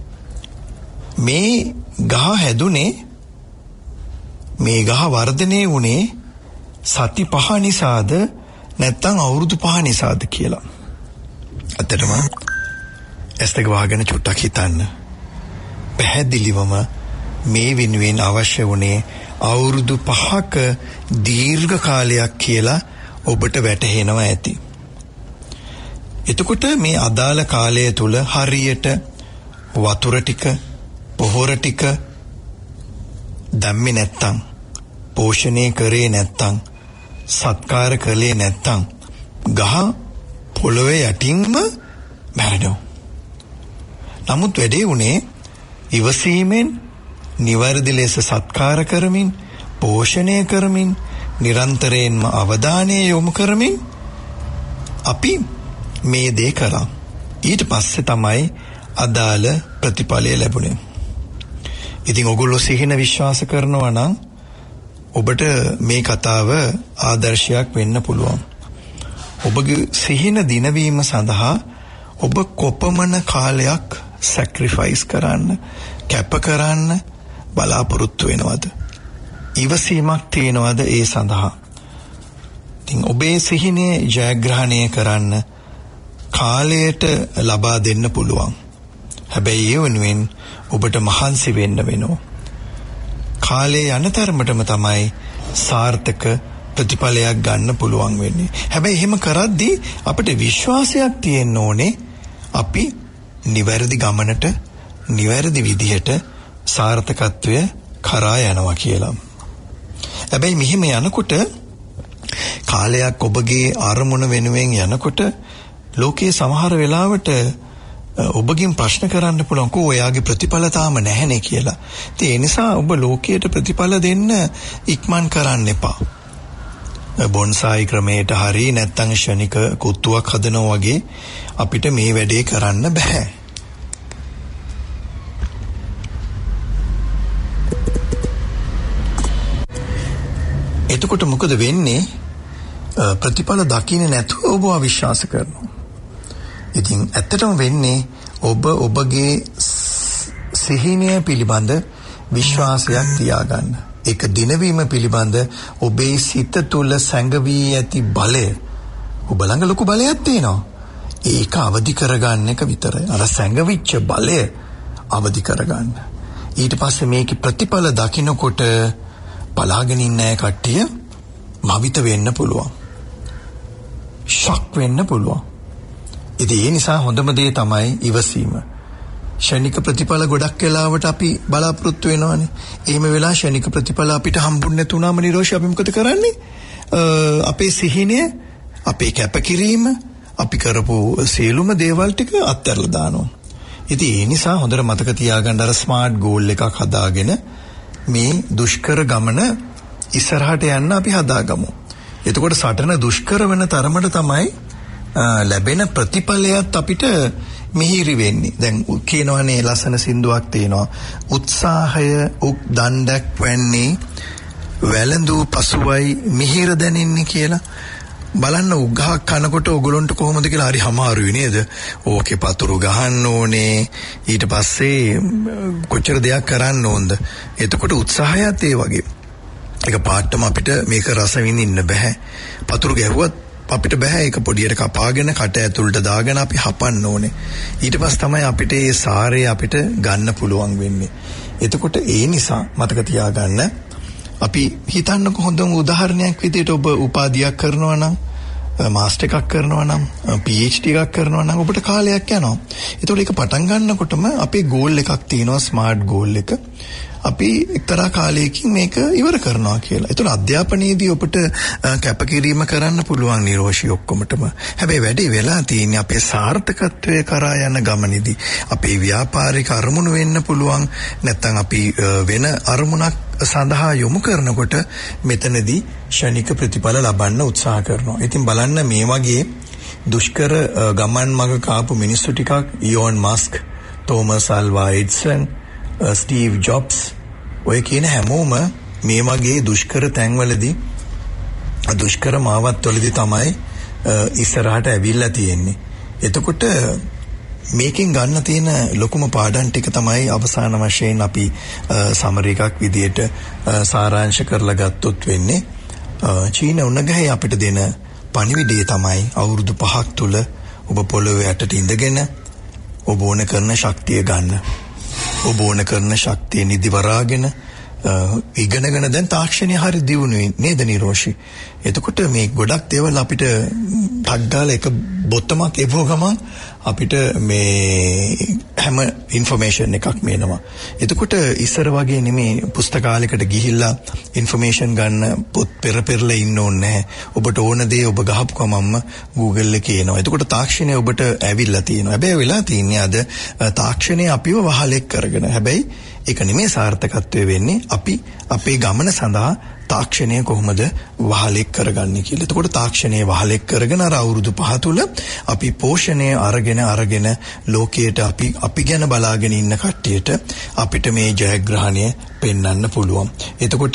මේ ගහ හැදුනේ මේ ගහ වර්ධනය වුණේ සති පහ නිසාද නැත්නම් අවුරුදු පහ නිසාද කියලා. ඇත්තටම ඇස් දෙක වහගෙන චුට්ටක් හිතන්න. පැහැදිලිවම මේ වෙනුවෙන් අවශ්‍ය වුණේ අවුරුදු පහක දීර්ඝ කාලයක් කියලා ඔබට වැටහෙනවා ඇති. එතකොට මේ අදාළ කාලය තුල හරියට වතුර ටික, පොහොර ටික දැම්මේ නැත්තම්, පෝෂණය කරේ නැත්තම්, සත්කාර කළේ නැත්තම් ගහ පොළොවේ යටින්ම මැරෙනවා. නමුත් වැඩේ උනේ ඉවසීමෙන්, නිවැරදි ලෙස සත්කාර කරමින්, පෝෂණය කරමින්, නිරන්තරයෙන්ම අවධානය යොමු කරමින් අපි මේ දේ කරා. ඊට පස්සේ තමයි අදාළ ප්‍රතිඵලය ලැබුණේ. ඉතින් ඔගොල්ලෝ සිහින විශ්වාස කරනවා නම් ඔබට මේ කතාව ආදර්ශයක් වෙන්න පුළුවන්. ඔබගේ සිහින දිනවීම සඳහා ඔබ කොපමණ කාලයක් සැක්‍රිෆයිස් කරන්න, කැප කරන්න බලාපොරොත්තු වෙනවද? ඉවසීමක් තියනවද ඒ සඳහා? ඉතින් ඔබේ සිහිනේ ජයග්‍රහණය කරන්න කාලයට ලබා දෙන්න පුළුවන්. හැබැයි ඒ වෙනුවෙන් ඔබට මහන්සි වෙන්න වෙනවා. කාලය යන තරමටම තමයි සාර්ථක ප්‍රතිඵලයක් ගන්න පුළුවන් වෙන්නේ. හැබැයි එහෙම කරද්දී අපිට විශ්වාසයක් තියෙන්න ඕනේ අපි නිවැරදි ගමනට, නිවැරදි විදිහට සාර්ථකත්වය කරා යනවා කියලා. හැබැයි මෙහෙම යනකොට කාලයක් ඔබගේ අරමුණ වෙනුවෙන් යනකොට ලෝකයේ සමහර වෙලාවට ඔබගෙන් ප්‍රශ්න කරන්න පුළුවන් කෝ ඔයාගේ ප්‍රතිඵල තාම නැහැනේ කියලා. ඉතින් ඒ නිසා ඔබ ලෝකයට ප්‍රතිඵල දෙන්න ඉක්මන් කරන්න එපා. බොන්සායි ක්‍රමයට හරි නැත්නම් ශනික කුත්තුවක් හදනවා වගේ අපිට මේ වැඩේ කරන්න බෑ. එතකොට මොකද වෙන්නේ? ප්‍රතිඵල දකින්නේ නැතුව ඔබ අවිශ්වාස කරනවා. ඉතින් ඇත්තටම වෙන්නේ ඔබ ඔබගේ සිහිනය පිළිබඳ විශ්වාසයක් තියාගන්න. ඒක දිනවීම පිළිබඳ ඔබේ සිත තුළ සැඟවී ඇති බලය ඔබ ළඟ ලොකු බලයක් තියෙනවා. ඒක අවදි කරගන්න එක විතරයි. අර සැඟවිච්ච බලය අවදි කරගන්න. ඊට පස්සේ මේකේ ප්‍රතිඵල දකින්නකොට බලාගෙන ඉන්න අය කට්ටිය මවිත වෙන්න පුළුවන්. ෂොක් වෙන්න පුළුවන්. ඉතින් ඒ නිසා හොඳම දේ තමයි ඉවසීම. ෂණික ප්‍රතිඵල ගොඩක් වෙලාවට අපි බලාපොරොත්තු වෙනවානේ. එහෙම වෙලා ෂණික ප්‍රතිඵල අපිට හම්බුනේ නැතුණාම නිරෝෂි අපි මොකද කරන්නේ? අපේ සිහිනය, අපේ කැපකිරීම, අපි කරපු සියලුම දේවල් ටික අත්හැරලා දානවා. ඉතින් ඒ නිසා හොඳට මතක තියාගන්න අර ස්මාර්ට් ගෝල් එකක් හදාගෙන මේ දුෂ්කර ගමන ඉස්සරහට යන්න අපි හදාගමු. එතකොට සටන දුෂ්කර වෙන තරමට තමයි ලැබෙන ප්‍රතිඵලයත් අපිට මිහිරි වෙන්නේ. දැන් කියනවනේ ලස්සන සින්දුවක් තියෙනවා. උත්සාහය උක් දණ්ඩක් වෙන්නේ වැළඳූ පසුවයි මිහිර දැනෙන්නේ කියලා. බලන්න උගහක් කනකොට ඔයගොල්ලන්ට කොහොමද කියලා හරි අමාරුයි නේද? ඕකේ පතුරු ගහන්න ඕනේ. ඊට පස්සේ කොච්චර දෙයක් කරන්න ඕනද? එතකොට උත්සාහයත් ඒ වගේ. ඒක පාටම අපිට මේක රස විඳින්න බෑ. පතුරු ගැහුවත් අපිට බෑ. ඒක පොඩියට කපාගෙන කට ඇතුළට දාගෙන අපි හපන්න ඕනේ. ඊට පස්සේ තමයි අපිට ඒ සාරය අපිට ගන්න පුළුවන් වෙන්නේ. එතකොට ඒ නිසා මතක තියාගන්න අපි හිතන්නකො හොඳම උදාහරණයක් විදිහට ඔබ උපාධියක් කරනවා නම් මාස්ටර් එකක් කරනවා නම් පී එච් ඩී එකක් කරනවා නම් ඔබට කාලයක් යනවා. ඒතකොට ඒක පටන් ගන්නකොටම අපේ ගෝල් එකක් තියෙනවා ස්මාර්ට් ගෝල් එක. අපි එක්තරා කාලයකින් මේක ඉවර කරනවා කියලා. ඒතකොට අධ්‍යාපනයේදී ඔබට කැපකිරීම කරන්න පුළුවන් නිරෝෂි ඔක්කොමටම. හැබැයි වැඩි වෙලා තියෙන්නේ අපේ සාර්ථකත්වයේ කරා යන ගමනේදී. අපේ ව්‍යාපාරික අරමුණු වෙන්න පුළුවන්. නැත්නම් අපි වෙන අරමුණක් සඳහා යොමු කරනකොට මෙතනදී ෂණික ප්‍රතිඵල ලබන්න උත්සාහ කරනවා. ඉතින් බලන්න මේ වගේ දුෂ්කර ගමන් මඟ කාපු මිනිස්සු ටිකක් Elon Musk, Thomas Alva Edison, Steve Jobs ඔය කියන හැමෝම මේ වගේ දුෂ්කර තැන්වලදී දුෂ්කර මාවත්වලදී තමයි ඉස්සරහට ඇවිල්ලා තියෙන්නේ. එතකොට මේකෙන් ගන්න තියෙන ලොකුම පාඩම් ටික තමයි අවසාන වශයෙන් අපි සමරි එකක් විදියට සාරාංශ කරලා ගත්තොත් වෙන්නේ චීන උණගහේ අපිට දෙන පණිවිඩය තමයි අවුරුදු පහක් තුල ඔබ පොළොවේ යටට ඉඳගෙන ඔබ ඕන කරන ශක්තිය ගන්න. ඔබ ඕන කරන ශක්තිය නිදිවරාගෙන ඉගෙනගෙන දැන් තාක්ෂණය හරි දියුණුයි නේද නිරෝෂි? එතකොට මේ ගොඩක් දේවල් අපිට ටග්ගාලා එක බොත්තමක් එවුව ගමන් අපිට මේ හැම ඉන්ෆර්මේෂන් එකක් මේනවා. එතකොට ඉස්සර වගේ නෙමේ පුස්තකාලයකට ගිහිල්ලා ඉන්ෆර්මේෂන් ගන්න පොත් පෙර පෙරලා ඉන්න ඕනේ නැහැ. ඔබට ඕන දේ ඔබ ගහපු ගමන්ම Google එකේ එනවා. එතකොට තාක්ෂණය ඔබට ඇවිල්ලා තියෙනවා. හැබැයි වෙලා තියන්නේ අද තාක්ෂණය අපිව වහලෙක් කරගෙන. හැබැයි ඒක නෙමේ සාර්ථකත්වය වෙන්නේ අපි අපේ ගමන සඳහා තාක්ෂණය කොහොමද වහලෙක් කරගන්නේ කියලා. එතකොට තාක්ෂණය වහලෙක් කරගෙන අර අවුරුදු පහ තුල අපි පෝෂණය අරගෙන අරගෙන ලෝකයට අපි අපි ගැන බලාගෙන ඉන්න කට්ටියට අපිට මේ ජයග්‍රහණය පෙන්වන්න පුළුවන්. එතකොට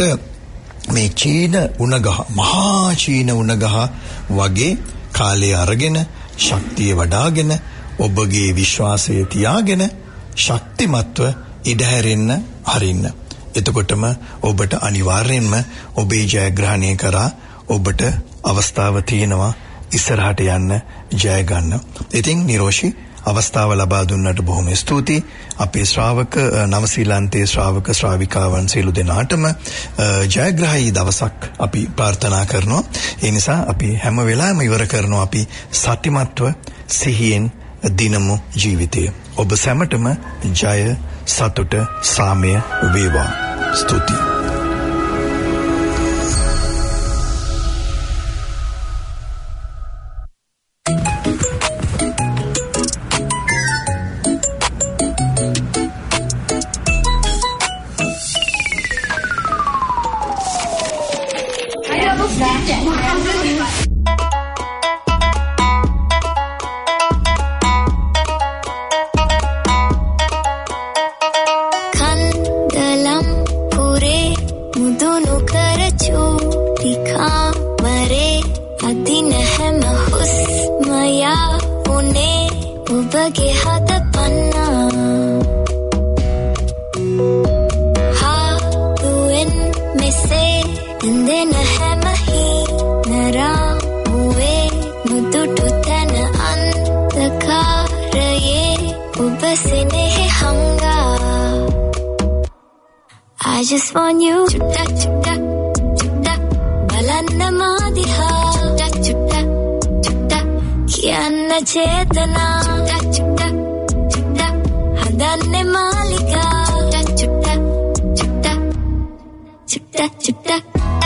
මේ චීන උණගහ මහා චීන උණගහ වගේ කාලය අරගෙන ශක්තිය වඩාගෙන ඔබගේ විශ්වාසය තියාගෙන ශක්තිමත්ව ඉඩහැරෙන්න හරින්න. එතකොටම ඔබට අනිවාර්යෙන්ම ඔබේ ජයග්‍රහණය කරා ඔබට අවස්ථාව තියෙනවා ඉස්සරහට යන්න ජය ගන්න. ඉතින් නිරෝෂි අවස්ථාව ලබා දුන්නට බොහොම ස්තුතියි. අපේ ශ්‍රාවක නවසීලන්තයේ ශ්‍රාවක ශ්‍රාවිකාවන් සියලු දෙනාටම ජයග්‍රහී දවසක් අපි ප්‍රාර්ථනා කරනවා. ඒ නිසා අපි හැම වෙලාවෙම ඉවර කරනවා අපි සතිමත්ව සිහියෙන් දිනමු ජීවිතය. ඔබ සැමටම ජය සතුට සාමය වේවා. ස්තුතියි. ඔබගේ හද පන්නා දෙන හැම හීනරා මුවේ නුදුටු තැන අන්ධකාරයේ ඔබ සෙනෙහි හංගා I just want you චුට්ටක් චුට්ටක් චුට්ටක් බලන්න මා දිහා චුට්ටක් චුට්ටක් චුට්ටක් කියන්න චේතනා චුට්ටක් චුට්ටක් චුට්ටක් හදන්නේ මාලිකා චුට්ටක් චුට්ටක් චුට්ටක් චුට්ටක්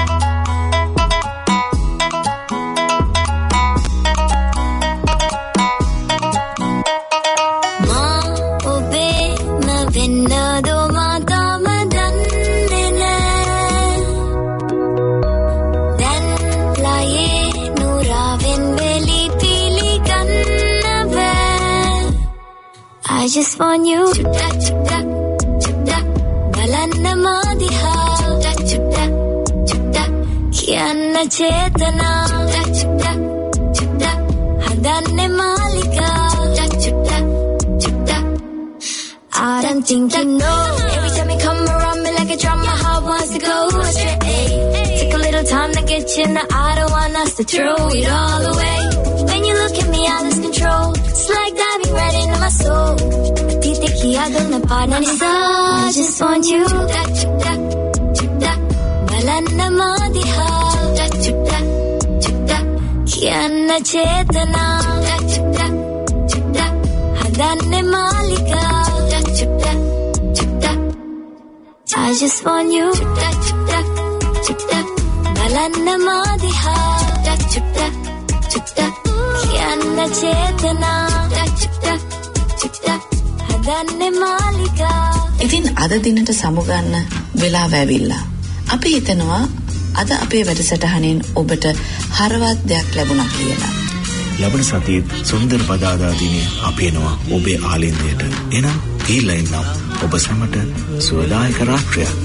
I just want you චුට්ටක් චුට්ටක් චුට්ටක් බලන්න මා දිහා චුට්ටක් චුට්ටක් චුට්ටක් කියන්න චේතනා චුට්ටක් චුට්ටක් චුට්ටක් හදන්නේ මාලිකා චුට්ටක් චුට්ටක් චුට්ටක් I don't think you know every time you come around me like a drum my heart wants to go astray take a little time to get you in the I don't want us to throw it all away when you look at me I lose control it's like diving right into my soul I don't know I just want you චුට්ටක් චුට්ටක් චුට්ටක් බලන්න මා දිහා චුට්ටක් චුට්ටක් චුට්ටක් කියන්න චේතනා චුට්ටක් චුට්ටක් හදන්නේ මාලිකා චුට්ටක් චුට්ටක් I just want you චුට්ටක් චුට්ටක් චුට්ටක් බලන්න මා දිහා චුට්ටක් චුට්ටක් චුට්ටක් කියන්න චේතනා චුට්ටක් චුට්ටක් ඉතින් අද දිනට සමුගන්න වෙලාව ඇවිල්ලා. අපි හිතනවා අද අපේ වැඩසටහනෙන් ඔබට හරවත් දෙයක් ලැබුණා කියලා. ලබන සතියේ සුන්දර බදාදා දිනේ අපි එනවා ඔබේ ආලින්දයට. එනම් තීලා ඉන්නම් ඔබ සැමට සුවදායක රාත්‍රියක්.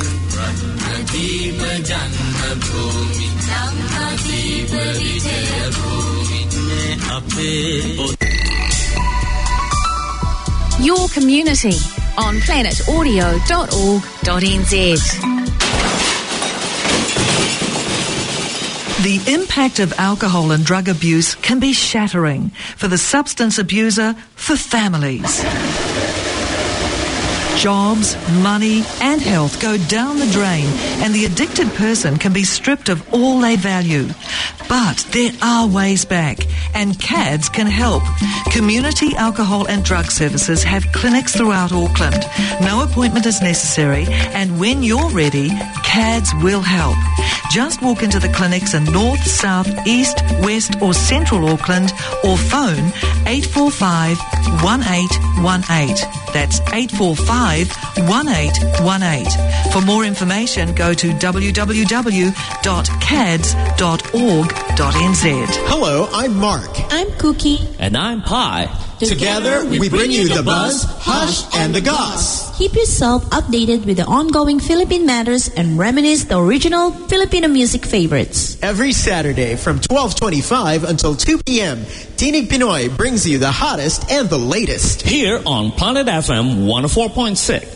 Your community on planet audio dot org dot n z. The impact of alcohol and drug abuse can be shattering for the substance abuser, for families. Jobs, money and health go down the drain and the addicted person can be stripped of all they value. But there are ways back and C A D S can help. Community Alcohol and Drug Services have clinics throughout Auckland. No appointment is necessary and when you're ready, C A D S will help. Just walk into the clinics in North, South, East, West or Central Auckland or phone eight four five, one eight one eight. That's eight four five, one eight one eight. For more information, go to w w w dot cads dot org dot n z. Hello, I'm Mark. I'm Cookie. And I'm Pi. Together, we, we bring you the buzz, hush, and the goss. Keep yourself updated with the ongoing Philippine matters and reminisce the original Filipino music favorites. Every Saturday from twelve twenty-five until two p.m., Tinig Pinoy brings you the hottest and the latest. Here on Planet F M one oh four point six.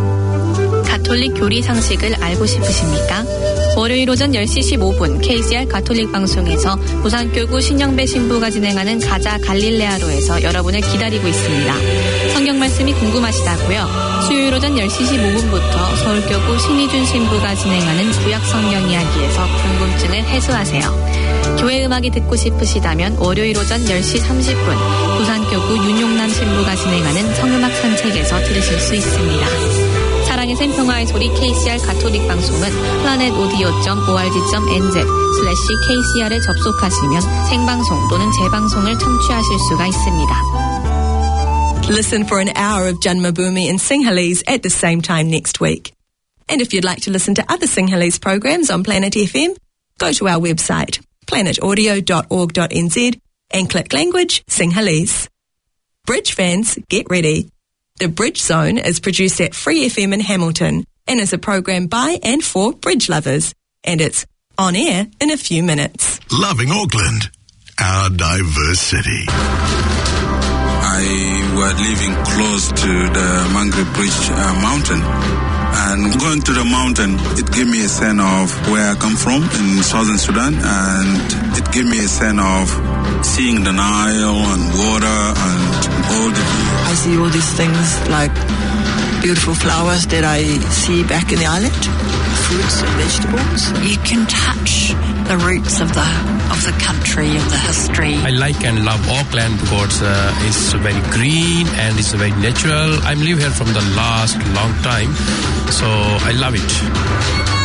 가톨릭 교리 상식을 알고 싶으십니까? 월요일 오전 열 시 십오 분 케이씨알 가톨릭 방송에서 부산교구 신영배 신부가 진행하는 가자 갈릴레아로에서 여러분을 기다리고 있습니다. 성경 말씀이 궁금하시다고요? 수요일 오전 열 시 십오 분부터 서울교구 신희준 신부가 진행하는 구약 성경 이야기에서 궁금증을 해소하세요. 교회 음악이 듣고 싶으시다면 월요일 오전 열 시 삼십 분 부산교구 윤용남 신부가 진행하는 성음악 산책에서 들으실 수 있습니다. 사랑의 샘 평화의 소리 케이씨알 가톨릭 방송은 플라넷 오디오 닷 오알지 닷 엔지 슬래시 케이씨알에 접속하시면 생방송 또는 재방송을 청취하실 수가 있습니다. Listen for an hour of Janmabhoomi in Sinhalese at the same time next week. And if you'd like to listen to other Sinhalese programs on Planet F M, go to our website, planet audio dot org dot n z and click Language Sinhalese. Bridge fans, get ready. The Bridge Zone is produced at Free F M in Hamilton and is a program by and for bridge lovers. And it's on air in a few minutes. Loving Auckland, our diverse city. I was living close to the Mangere Bridge uh, mountain. And going to the mountain, it gave me a sense of where I come from in southern Sudan, and it gave me a sense of seeing the Nile and water and all the... I see all these things like beautiful flowers that I see back in the island, fruits and vegetables. You can touch the roots of the of the country, of the history. I like and love Auckland because uh, it's very green and it's very natural. I'm live here from the last long time, so I love it.